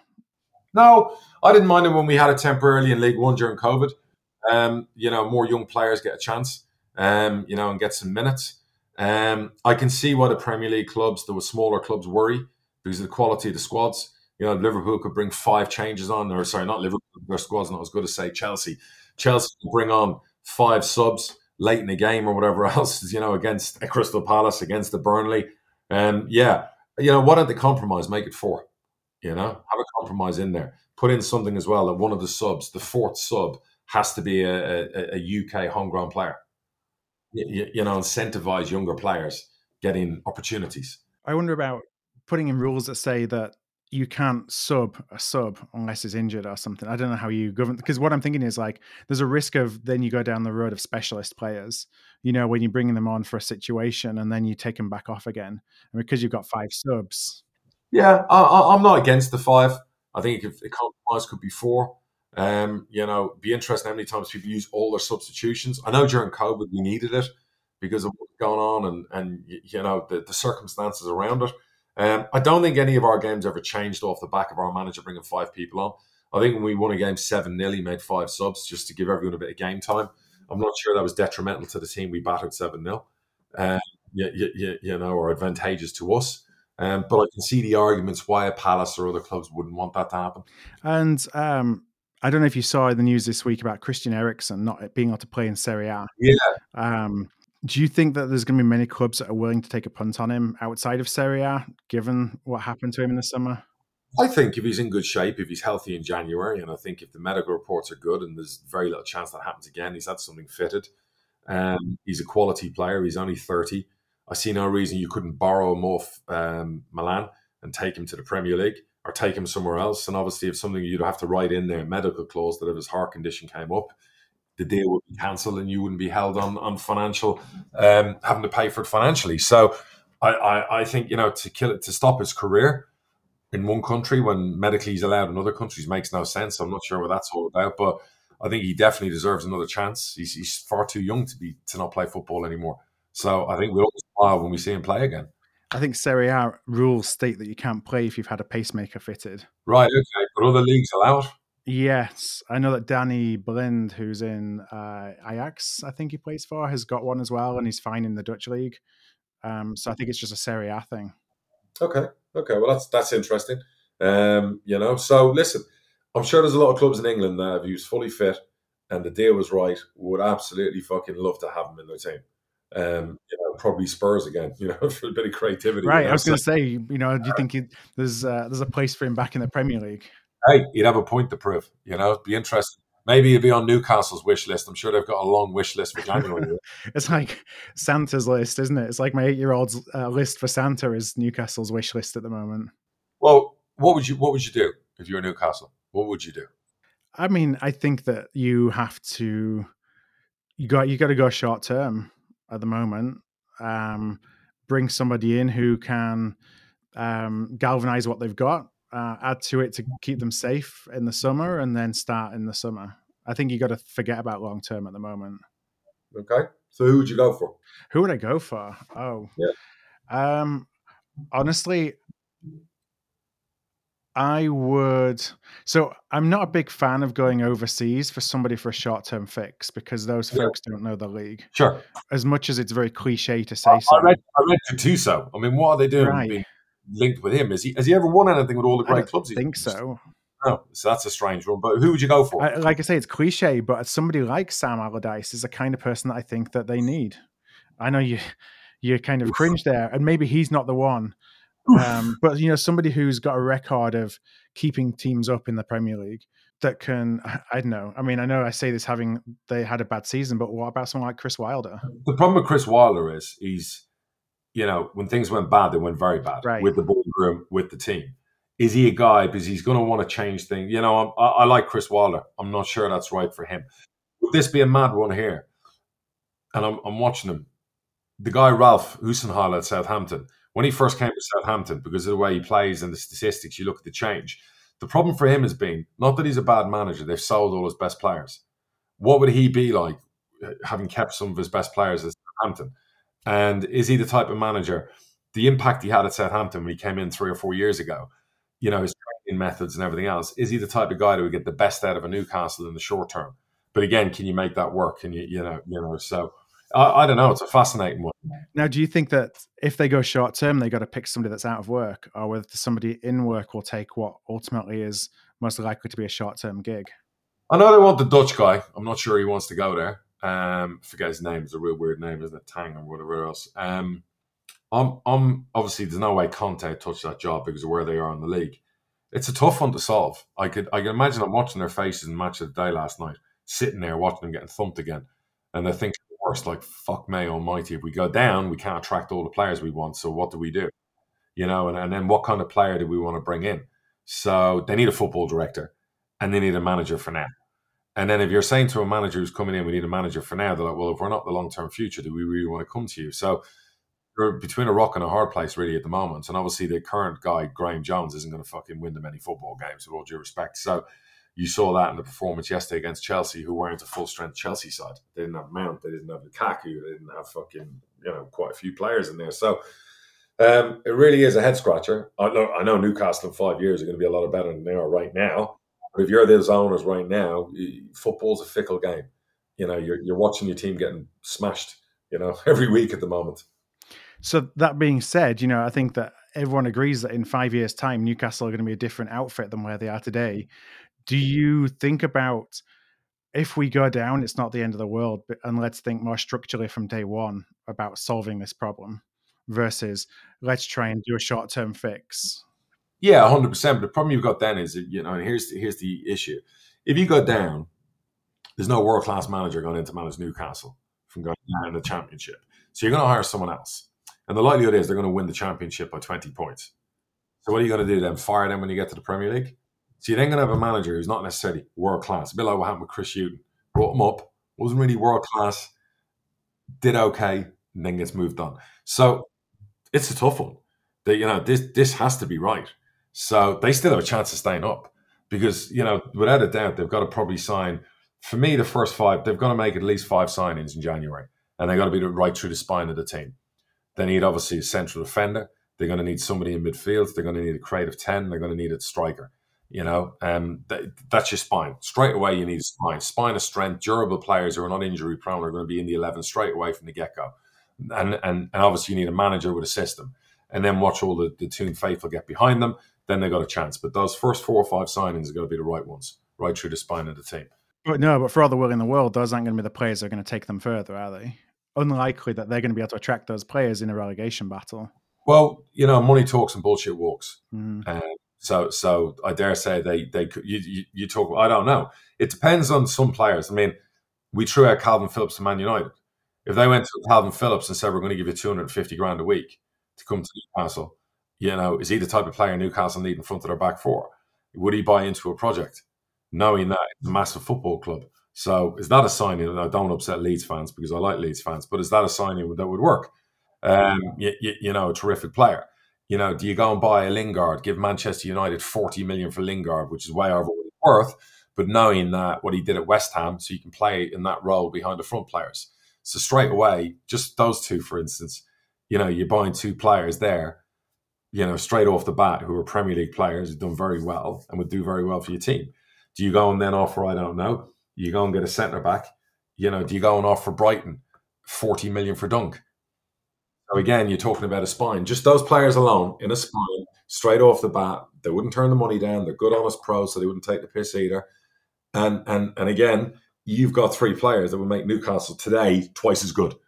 No, I didn't mind it when we had it temporarily in League One during COVID. Um, you know, more young players get a chance, um, you know, and get some minutes. Um, I can see why the Premier League clubs, the smaller clubs, worry because of the quality of the squads. You know, Liverpool could bring five changes on, or sorry, not Liverpool, their squad's not as good as, say, Chelsea. Chelsea could bring on five subs late in the game or whatever else, you know, against a Crystal Palace, against the Burnley. Um, yeah, you know, why don't they compromise, make it four? You know, have a compromise in there. Put in something as well that one of the subs, the fourth sub, has to be a, a, a U K homegrown player. You, you know, incentivize younger players getting opportunities. I wonder about putting in rules that say that you can't sub a sub unless it's injured or something. I don't know how you govern, because what I'm thinking is like there's a risk of then you go down the road of specialist players, you know, when you're bringing them on for a situation and then you take them back off again. And because you've got five subs. Yeah, I, I, I'm not against the five. I think if the compromise could be four. Um, you know, it'd be interesting how many times people use all their substitutions. I know during COVID we needed it because of what's going on and and y- you know the, the circumstances around it. Um, I don't think any of our games ever changed off the back of our manager bringing five people on. I think when we won a game seven nil, he made five subs just to give everyone a bit of game time. I'm not sure that was detrimental to the team we battered seven nil. Um, you, you, you know, or advantageous to us. Um, but I can see the arguments why a Palace or other clubs wouldn't want that to happen. And um, I don't know if you saw the news this week about Christian Eriksen not being able to play in Serie A. Yeah. Um, do you think that there's going to be many clubs that are willing to take a punt on him outside of Serie A, given what happened to him in the summer? I think if he's in good shape, if he's healthy in January, and I think if the medical reports are good, and there's very little chance that happens again, he's had something fitted. Um, he's a quality player. He's only thirty. I see no reason you couldn't borrow him off um, Milan and take him to the Premier League or take him somewhere else. And obviously, if something you'd have to write in there, medical clause that if his heart condition came up, the deal would be cancelled and you wouldn't be held on on financial um, having to pay for it financially. So I, I, I think you know to kill it to stop his career in one country when medically he's allowed in other countries makes no sense. I'm not sure what that's all about, but I think he definitely deserves another chance. He's, he's far too young to be to not play football anymore. So I think we'll all smile when we see him play again. I think Serie A rules state that you can't play if you've had a pacemaker fitted. Right, okay. But other leagues allow it? Yes. I know that Danny Blind, who's in uh, Ajax, I think he plays for, has got one as well, and he's fine in the Dutch league. Um, so I think it's just a Serie A thing. Okay, okay. Well, that's that's interesting. Um, you know, so listen, I'm sure there's a lot of clubs in England that, if he was fully fit and the deal was right, would absolutely fucking love to have him in their team. Um, you know, probably Spurs again, you know, for a bit of creativity. Right. You know? I was going to So, say, you know, do you think he, there's uh, there's a place for him back in the Premier League? hey, he'd have a point to prove. You know, it'd be interesting. Maybe he'd be on Newcastle's wish list. I'm sure they've got a long wish list for January. It's like Santa's list, isn't it? It's like my eight-year-old's uh, list for Santa is Newcastle's wish list at the moment. Well, what would you what would you do if you were Newcastle? What would you do? I mean, I think that you have to you got you got to go short term at the moment. Um, bring somebody in who can um, galvanize what they've got, uh, add to it to keep them safe in the summer, and then start in the summer. I think you got to forget about long term at the moment. Okay, so who would you go for? Who would I go for? Oh, yeah. Um, honestly, I would. So I'm not a big fan of going overseas for somebody for a short-term fix because those Yeah. folks don't know the league. Sure. As much as it's very cliche to say I, so. I read, I read Gattuso. I mean, what are they doing Right. being linked with him? Is he has he ever won anything with all the I great don't clubs? he's think used? so. No, so that's a strange one. But who would you go for? I, like I say, it's cliche, but somebody like Sam Allardyce is the kind of person that I think that they need. I know you, you kind of cringe there, and maybe he's not the one. Um, but you know, somebody who's got a record of keeping teams up in the Premier League that can, I don't know. I mean, I know I say this having they had a bad season, but what about someone like Chris Wilder? The problem with Chris Wilder is he's, you know, when things went bad, they went very bad Right. with the boardroom, with the team. Is he a guy because he's going to want to change things? You know, I, I like Chris Wilder. I'm not sure that's right for him. Would this be a mad one here? And I'm, I'm watching him. The guy Ralph Husenhaller at Southampton, when he first came to Southampton, because of the way he plays and the statistics, you look at the change. The problem for him has been not that he's a bad manager; they've sold all his best players. What would he be like having kept some of his best players at Southampton? And is he the type of manager? The impact he had at Southampton when he came in three or four years ago, you know, his training methods and everything else. Is he the type of guy that would get the best out of a Newcastle in the short term? But again, can you make that work? Can you, you know, you know? So I, I don't know. It's a fascinating one. Now, do you think that if they go short term, they got to pick somebody that's out of work, or whether somebody in work will take what ultimately is most likely to be a short term gig? I know they want the Dutch guy. I'm not sure he wants to go there. Um, I forget his name. It's a real weird name, isn't it? Tang or whatever else. Um, I'm, I'm obviously there's no way Conte touched that job because of where they are in the league. It's a tough one to solve. I could I can imagine I'm watching their faces in Match of the Day last night, sitting there watching them getting thumped again, and they're thinking the worst. Like, fuck me almighty, if we go down, we can't attract all the players we want. So what do we do? You know, and, and then what kind of player do we want to bring in? So they need a football director and they need a manager for now. And then if you're saying to a manager who's coming in, we need a manager for now, they're like, well, if we're not the long-term future, do we really want to come to you? So you're between a rock and a hard place really at the moment. And obviously the current guy, Graham Jones, isn't going to fucking win them any football games with all due respect. So you saw that in the performance yesterday against Chelsea, who weren't a full-strength Chelsea side. They didn't have Mount, they didn't have Lukaku, they didn't have fucking, you know, quite a few players in there. So um, it really is a head-scratcher. I know, I know Newcastle in five years are going to be a lot better than they are right now. But if you're those owners right now, football's a fickle game. You know, you're you're watching your team getting smashed, you know, every week at the moment. So that being said, you know, I think that everyone agrees that in five years' time, Newcastle are going to be a different outfit than where they are today. Do you think about, if we go down, it's not the end of the world, but and let's think more structurally from day one about solving this problem versus let's try and do a short-term fix? Yeah, one hundred percent. But the problem you've got then is, you know, and here's here's the issue. If you go down, there's no world-class manager going in to manage Newcastle from going down in the championship. So you're going to hire someone else. And the likelihood is they're going to win the championship by twenty points. So what are you going to do then? Fire them when you get to the Premier League? So you're then going to have a manager who's not necessarily world-class. A bit like what happened with Chris Hughton. Brought him up, wasn't really world-class, did okay, and then gets moved on. So it's a tough one. That, you know, this this has to be right. So they still have a chance of staying up because, you know, without a doubt, they've got to probably sign, for me, the first five, they've got to make at least five signings in January. And they've got to be right through the spine of the team. They need, obviously, a central defender. They're going to need somebody in midfield. They're going to need a creative ten. They're going to need a striker. You know, um, that, that's your spine. Straight away, you need a spine. Spine of strength, durable players who are not injury prone are going to be in the eleven straight away from the get-go. And, and, and obviously, you need a manager with a system. And then watch all the, the Toon faithful get behind them. Then they got a chance. But those first four or five signings are going to be the right ones, right through the spine of the team. But no, but for all the will in the world, those aren't going to be the players that are going to take them further, are they? Unlikely that they're going to be able to attract those players in a relegation battle. Well, you know, money talks and bullshit walks. Mm. Um, so, so I dare say they they could. You, you, you talk. I don't know. It depends on some players. I mean, we threw out Calvin Phillips to Man United. If they went to Calvin Phillips and said we're going to give you two hundred fifty grand a week to come to Newcastle, you know, is he the type of player Newcastle need in front of their back four? Would he buy into a project, knowing that it's a massive football club? So is that a signing? And I don't upset Leeds fans because I like Leeds fans, but is that a signing that would work? Um, you, you, you know, a terrific player. You know, do you go and buy a Lingard, give Manchester United forty million for Lingard, which is way over what it's worth, but knowing that what he did at West Ham, so you can play in that role behind the front players. So straight away, just those two, for instance, you know, you're buying two players there, you know, straight off the bat, who are Premier League players, who've done very well and would do very well for your team. Do you go and then offer, I don't know, you go and get a centre back? You know, do you go and offer Brighton forty million for Dunk? So again, you're talking about a spine. Just those players alone in a spine, straight off the bat, they wouldn't turn the money down. They're good, honest pros, so they wouldn't take the piss either. And and and again, you've got three players that would make Newcastle today twice as good.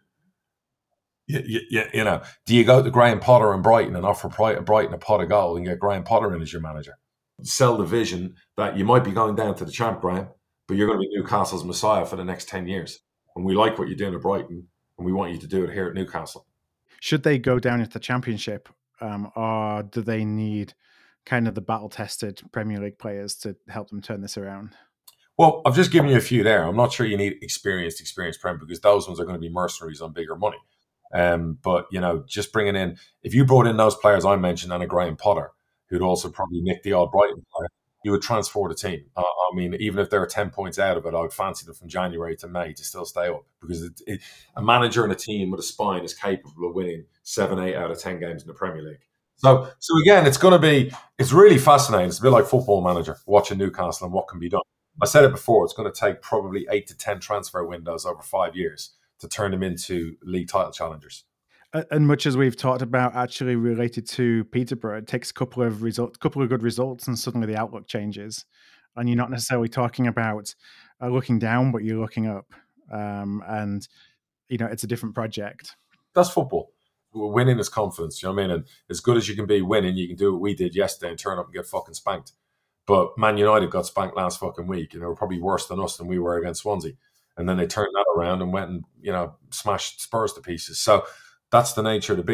You, you, you know, do you go to Graham Potter and Brighton and offer Brighton a pot of gold and get Graham Potter in as your manager? Sell the vision that you might be going down to the champ, Graham, but you're going to be Newcastle's messiah for the next ten years. And we like what you're doing at Brighton, and we want you to do it here at Newcastle. Should they go down into the Championship, um, or do they need kind of the battle-tested Premier League players to help them turn this around? Well, I've just given you a few there. I'm not sure you need experienced, experienced Premier, because those ones are going to be mercenaries on bigger money. Um, but, you know, just bringing in, if you brought in those players I mentioned and a Graham Potter, who'd also probably nick the odd Brighton player, you would transfer the team. Uh, I mean, even if they're ten points out of it, I would fancy them from January to May to still stay up, because it, it, a manager and a team with a spine is capable of winning seven, eight out of ten games in the Premier League. So, so again, it's going to be, it's really fascinating. It's a bit like Football Manager, watching Newcastle and what can be done. I said it before, it's going to take probably eight to ten transfer windows over five years to turn them into league title challengers. And much as we've talked about actually related to Peterborough, it takes a couple of results, couple of good results, and suddenly the outlook changes. And you're not necessarily talking about uh, looking down, but you're looking up. Um, and, you know, it's a different project. That's football. Winning is confidence. You know what I mean? And as good as you can be winning, you can do what we did yesterday and turn up and get fucking spanked. But Man United got spanked last fucking week, and they were probably worse than us than we were against Swansea. And then they turned that around and went and, you know, smashed Spurs to pieces. So that's the nature of the beast.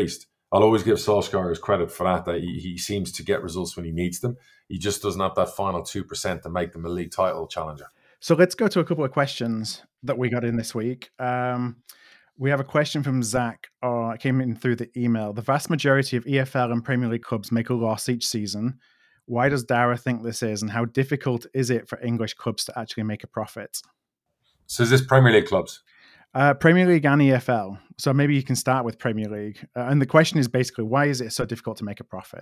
I'll always give Solskjaer his credit for that, that he, he seems to get results when he needs them. He just doesn't have that final two percent to make them a league title challenger. So let's go to a couple of questions that we got in this week. Um, we have a question from Zach, or it came in through the email. The vast majority of E F L and Premier League clubs make a loss each season. Why does Dara think this is, and how difficult is it for English clubs to actually make a profit? So is this Premier League clubs? Uh, Premier League and E F L. So maybe you can start with Premier League. Uh, and the question is basically, why is it so difficult to make a profit?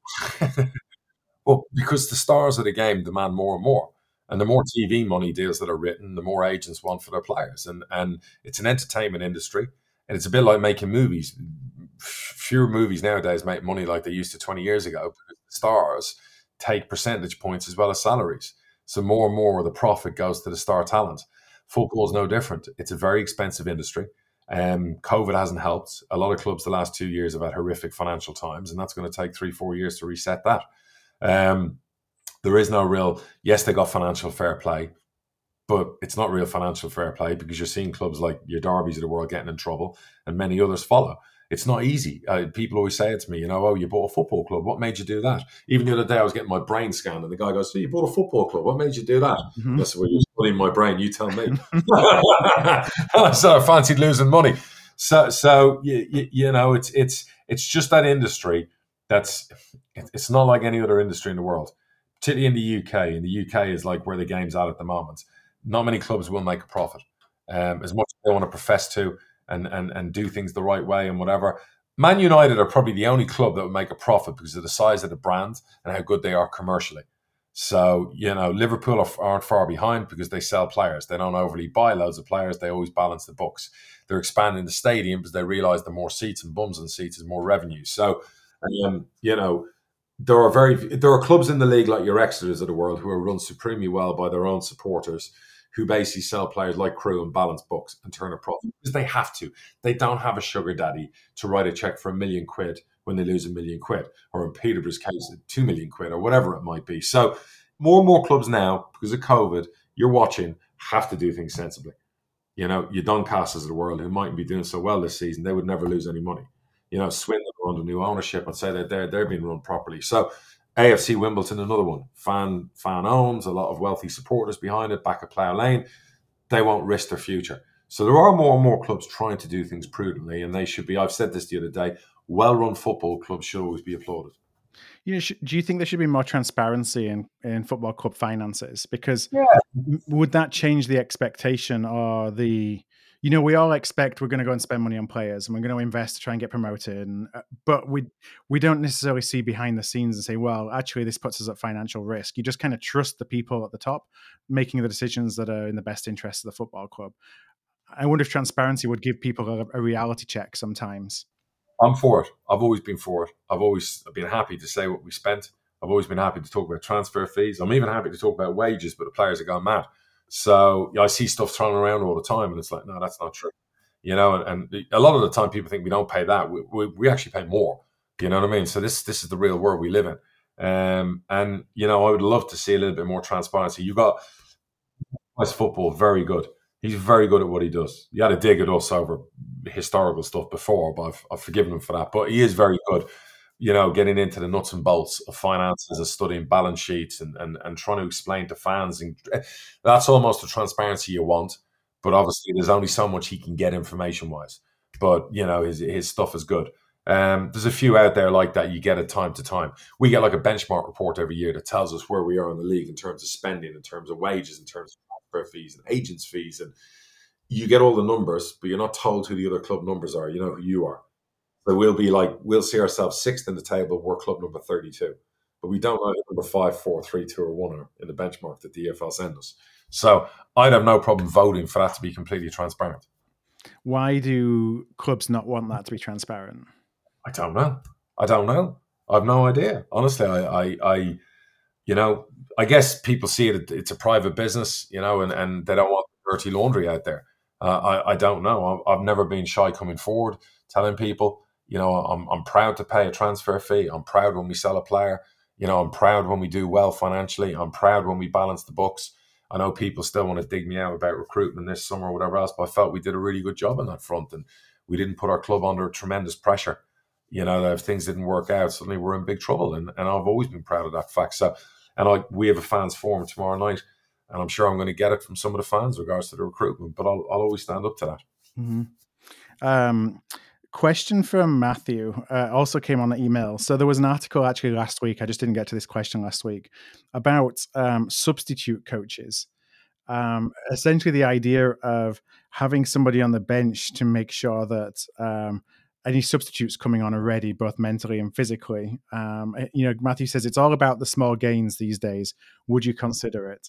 Well, because the stars of the game demand more and more. And the more T V money deals that are written, the more agents want for their players. And and it's an entertainment industry. And it's a bit like making movies. Fewer movies nowadays make money like they used to twenty years ago, because the stars take percentage points as well as salaries. So more and more of the profit goes to the star talent. Football is no different. It's a very expensive industry. Um, COVID hasn't helped. A lot of clubs the last two years have had horrific financial times, and that's going to take three, four years to reset that. Um, there is no real, yes, they got financial fair play, but it's not real financial fair play, because you're seeing clubs like your Derbys of the world getting in trouble, and many others follow. It's not easy. Uh, people always say it to me, you know, oh, you bought a football club. What made you do that? Even the other day, I was getting my brain scanned, and the guy goes, so you bought a football club. What made you do that? Mm-hmm. I said, well, you're studying my brain. You tell me. So I fancied losing money. So, so you, you, you know, it's it's it's just that industry that's, it's not like any other industry in the world, particularly in the U K. And the U K is like where the game's at at the moment. Not many clubs will make a profit. Um, as much as they want to profess to, and, and and do things the right way and whatever. Man United are probably the only club that would make a profit because of the size of the brand and how good they are commercially. So, you know, Liverpool are, aren't far behind because they sell players. They don't overly buy loads of players. They always balance the books. They're expanding the stadium because they realise the more seats and bums and seats is more revenue. So, um, you know, there are very there are clubs in the league like your Exeters of the world who are run supremely well by their own supporters, who basically sell players like Crew and balance books and turn a profit because they have to. They don't have a sugar daddy to write a check for a million quid when they lose a million quid, or in Peterborough's case, two million quid, or whatever it might be. So more and more clubs now, because of COVID, you're watching, have to do things sensibly. You know, your Doncasters of the world who mightn't be doing so well this season, they would never lose any money. You know, Swindon are under new ownership and say that they're, they're being run properly. So A F C Wimbledon, another one. Fan fan owns, a lot of wealthy supporters behind it, back at Plough Lane. They won't risk their future. So there are more and more clubs trying to do things prudently, and they should be, I've said this the other day, well-run football clubs should always be applauded. You know, sh- do you think there should be more transparency in, in football club finances? Because yeah. would that change the expectation, or the, you know, we all expect we're going to go and spend money on players and we're going to invest to try and get promoted. And, uh, but we we don't necessarily see behind the scenes and say, well, actually, this puts us at financial risk. You just kind of trust the people at the top making the decisions that are in the best interest of the football club. I wonder if transparency would give people a, a reality check sometimes. I'm for it. I've always been for it. I've always been happy to say what we spent. I've always been happy to talk about transfer fees. I'm even happy to talk about wages, but the players are going mad. So yeah, I see stuff thrown around all the time, and it's like, no, that's not true. You know, and, and a lot of the time people think we don't pay that. We, we, we actually pay more. You know what I mean? So this this is the real world we live in. Um, and, you know, I would love to see a little bit more transparency. You got West football, very good. He's very good at what he does. He had a dig at us over historical stuff before, but I've, I've forgiven him for that. But he is very good, you know, getting into the nuts and bolts of finances and studying balance sheets and, and, and trying to explain to fans. And that's almost the transparency you want. But obviously, there's only so much he can get information-wise. But, you know, his his stuff is good. Um, there's a few out there like that you get at time to time. We get like a benchmark report every year that tells us where we are in the league in terms of spending, in terms of wages, in terms of transfer fees and agents' fees. And you get all the numbers, but you're not told who the other club numbers are. You know who you are. So we'll be like, we'll see ourselves sixth in the table. We're club number thirty-two. But we don't know who number five, four, three, two, or one are in the benchmark that the E F L send us. So I'd have no problem voting for that to be completely transparent. Why do clubs not want that to be transparent? I don't know. I don't know. I have no idea. Honestly, I, I, I you know, I guess people see it, it's a private business, you know, and, and they don't want dirty laundry out there. Uh, I, I don't know. I've, I've never been shy coming forward, telling people, you know, I'm, I'm proud to pay a transfer fee. I'm proud when we sell a player. You know, I'm proud when we do well financially. I'm proud when we balance the books. I know people still want to dig me out about recruitment this summer or whatever else, but I felt we did a really good job on that front, and we didn't put our club under tremendous pressure. You know, that if things didn't work out, suddenly we're in big trouble. And, and I've always been proud of that fact. So, and I, we have a fans forum tomorrow night, and I'm sure I'm going to get it from some of the fans in regards to the recruitment, but I'll, I'll always stand up to that. Mm-hmm. Um, question from Matthew uh, also came on the email. So there was an article actually last week, I just didn't get to this question last week, about um, substitute coaches. Um, essentially the idea of having somebody on the bench to make sure that um, any substitutes coming on are ready, both mentally and physically. Um, you know, Matthew says it's all about the small gains these days. Would you consider it?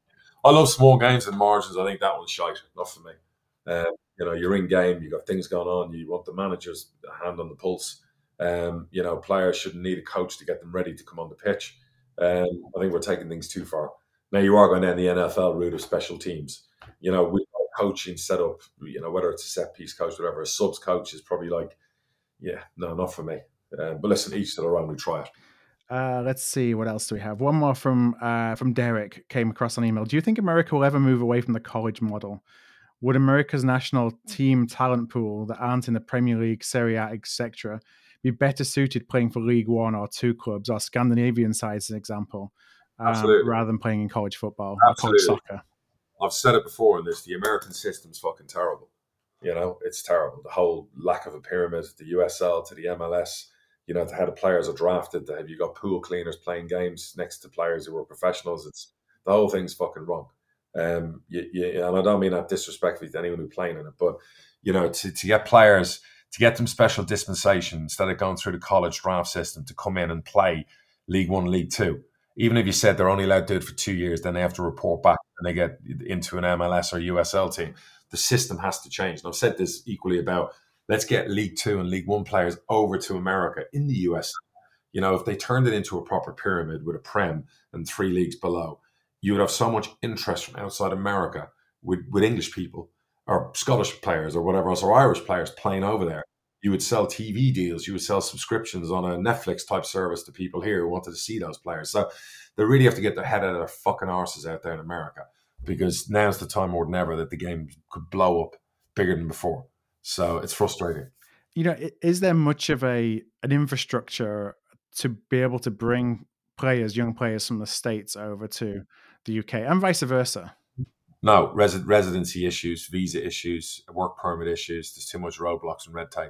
I love small gains and margins. I think that one's shite, not for me. Um, you know, you're in game, you've got things going on, you want the manager's hand on the pulse. Um, you know, players shouldn't need a coach to get them ready to come on the pitch. Um, I think we're taking things too far. Now, you are going down the N F L route of special teams. You know, with coaching set up, you know, whether it's a set piece coach, whatever, a subs coach is probably like, yeah, no, not for me. Uh, but listen, each to their own, we try it. Uh, let's see, what else do we have? One more from uh, from Derek came across an email. Do you think America will ever move away from the college model? Would America's national team talent pool that aren't in the Premier League, Serie A, et cetera, be better suited playing for League One or two clubs or Scandinavian sides, as an example, um, rather than playing in college football Absolutely. or college soccer? I've said it before in this, the American system's fucking terrible. You know, it's terrible. The whole lack of a pyramid, the U S L to the M L S, you know, to how the players are drafted, to have you got pool cleaners playing games next to players who are professionals. It's the whole thing's fucking wrong. Um, you, you, and I don't mean that disrespectfully to anyone who's playing in it, but you know, to, to get players, to get them special dispensation instead of going through the college draft system to come in and play League One, League Two. Even if you said they're only allowed to do it for two years, then they have to report back and they get into an M L S or U S L team. The system has to change. And I've said this equally about let's get League Two and League One players over to America in the U S. You know, if they turned it into a proper pyramid with a Prem and three leagues below, you would have so much interest from outside America with, with English people or Scottish players or whatever else, or Irish players playing over there. You would sell T V deals, you would sell subscriptions on a Netflix type service to people here who wanted to see those players. So they really have to get their head out of their fucking arses out there in America, because now's the time more than ever that the game could blow up bigger than before. So it's frustrating. You know, is there much of a an infrastructure to be able to bring players, young players from the States over to the U K and vice versa? No, res- residency issues, visa issues, work permit issues. There's too much roadblocks and red tape.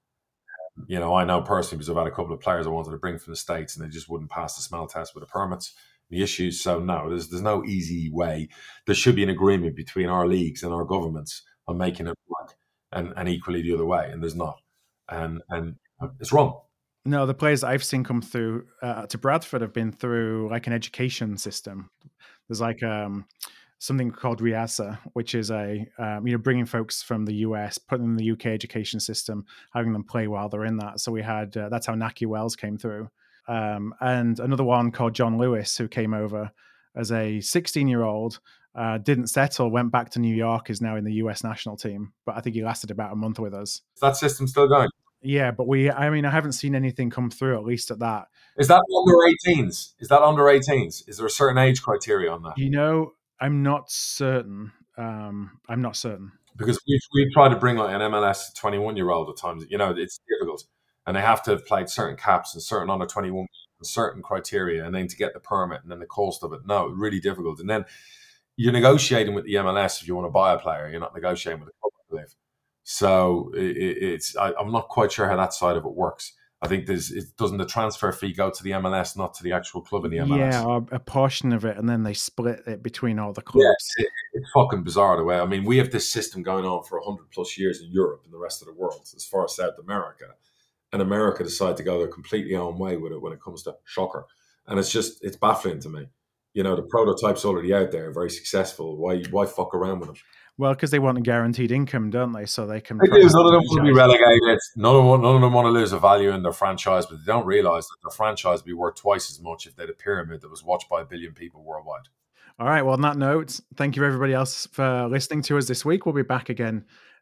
You know, I know personally because I've had a couple of players I wanted to bring from the States and they just wouldn't pass the smell test with the permits, the issues. So no, there's there's no easy way. There should be an agreement between our leagues and our governments on making it work, and, and equally the other way. And there's not. And and it's wrong. No, the players I've seen come through uh, to Bradford have been through like an education system. There's like um, something called RIASA, which is a um, you know bringing folks from the U S, putting them in the U K education system, having them play while they're in that. So we had uh, that's how Naki Wells came through, um, and another one called John Lewis who came over as a sixteen-year-old. Uh, didn't settle, went back to New York, is now in the U S national team. But I think he lasted about a month with us. Is that system still going? Yeah, but we, I mean, I haven't seen anything come through, at least at that. Is that under eighteens? Is that under eighteens? Is there a certain age criteria on that? You know, I'm not certain. Um, I'm not certain. Because we've, we've tried to bring like an M L S twenty-one-year-old at times. You know, it's difficult. And they have to have played certain caps and certain under twenty-one, certain criteria, and then to get the permit and then the cost of it. No, really difficult. And then you're negotiating with the M L S if you want to buy a player. You're not negotiating with the club, I believe. So it, it's I, I'm not quite sure how that side of it works. I think there's it doesn't the transfer fee go to the M L S, not to the actual club in the M L S. Yeah, or a portion of it, and then they split it between all the clubs. Yeah, it, it's fucking bizarre the way. I mean, we have this system going on for a hundred plus years in Europe and the rest of the world, as far as South America, and America decided to go their completely own way with it when it comes to soccer, and it's just it's baffling to me. You know, the prototype's already out there, very successful. Why why fuck around with them? Well, because they want a guaranteed income, don't they? So they can. They do. None of them want to be relegated. None of, them, none of them want to lose a value in their franchise, but they don't realise that their franchise would be worth twice as much if they had a pyramid that was watched by a billion people worldwide. All right. Well, on that note, thank you everybody else for listening to us this week. We'll be back again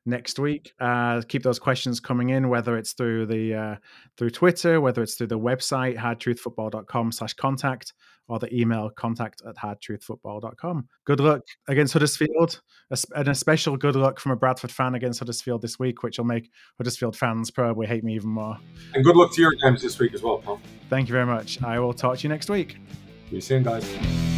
next week. Uh, keep those questions coming in, whether it's through the uh, through Twitter, whether it's through the website hard truth football dot com slash contact, or the email contact at hard truth football dot com. Good luck against Huddersfield, and a special good luck from a Bradford fan against Huddersfield this week, which will make Huddersfield fans probably hate me even more. And good luck to your games this week as well, Paul. Thank you very much. I will talk to you next week. See you soon, guys.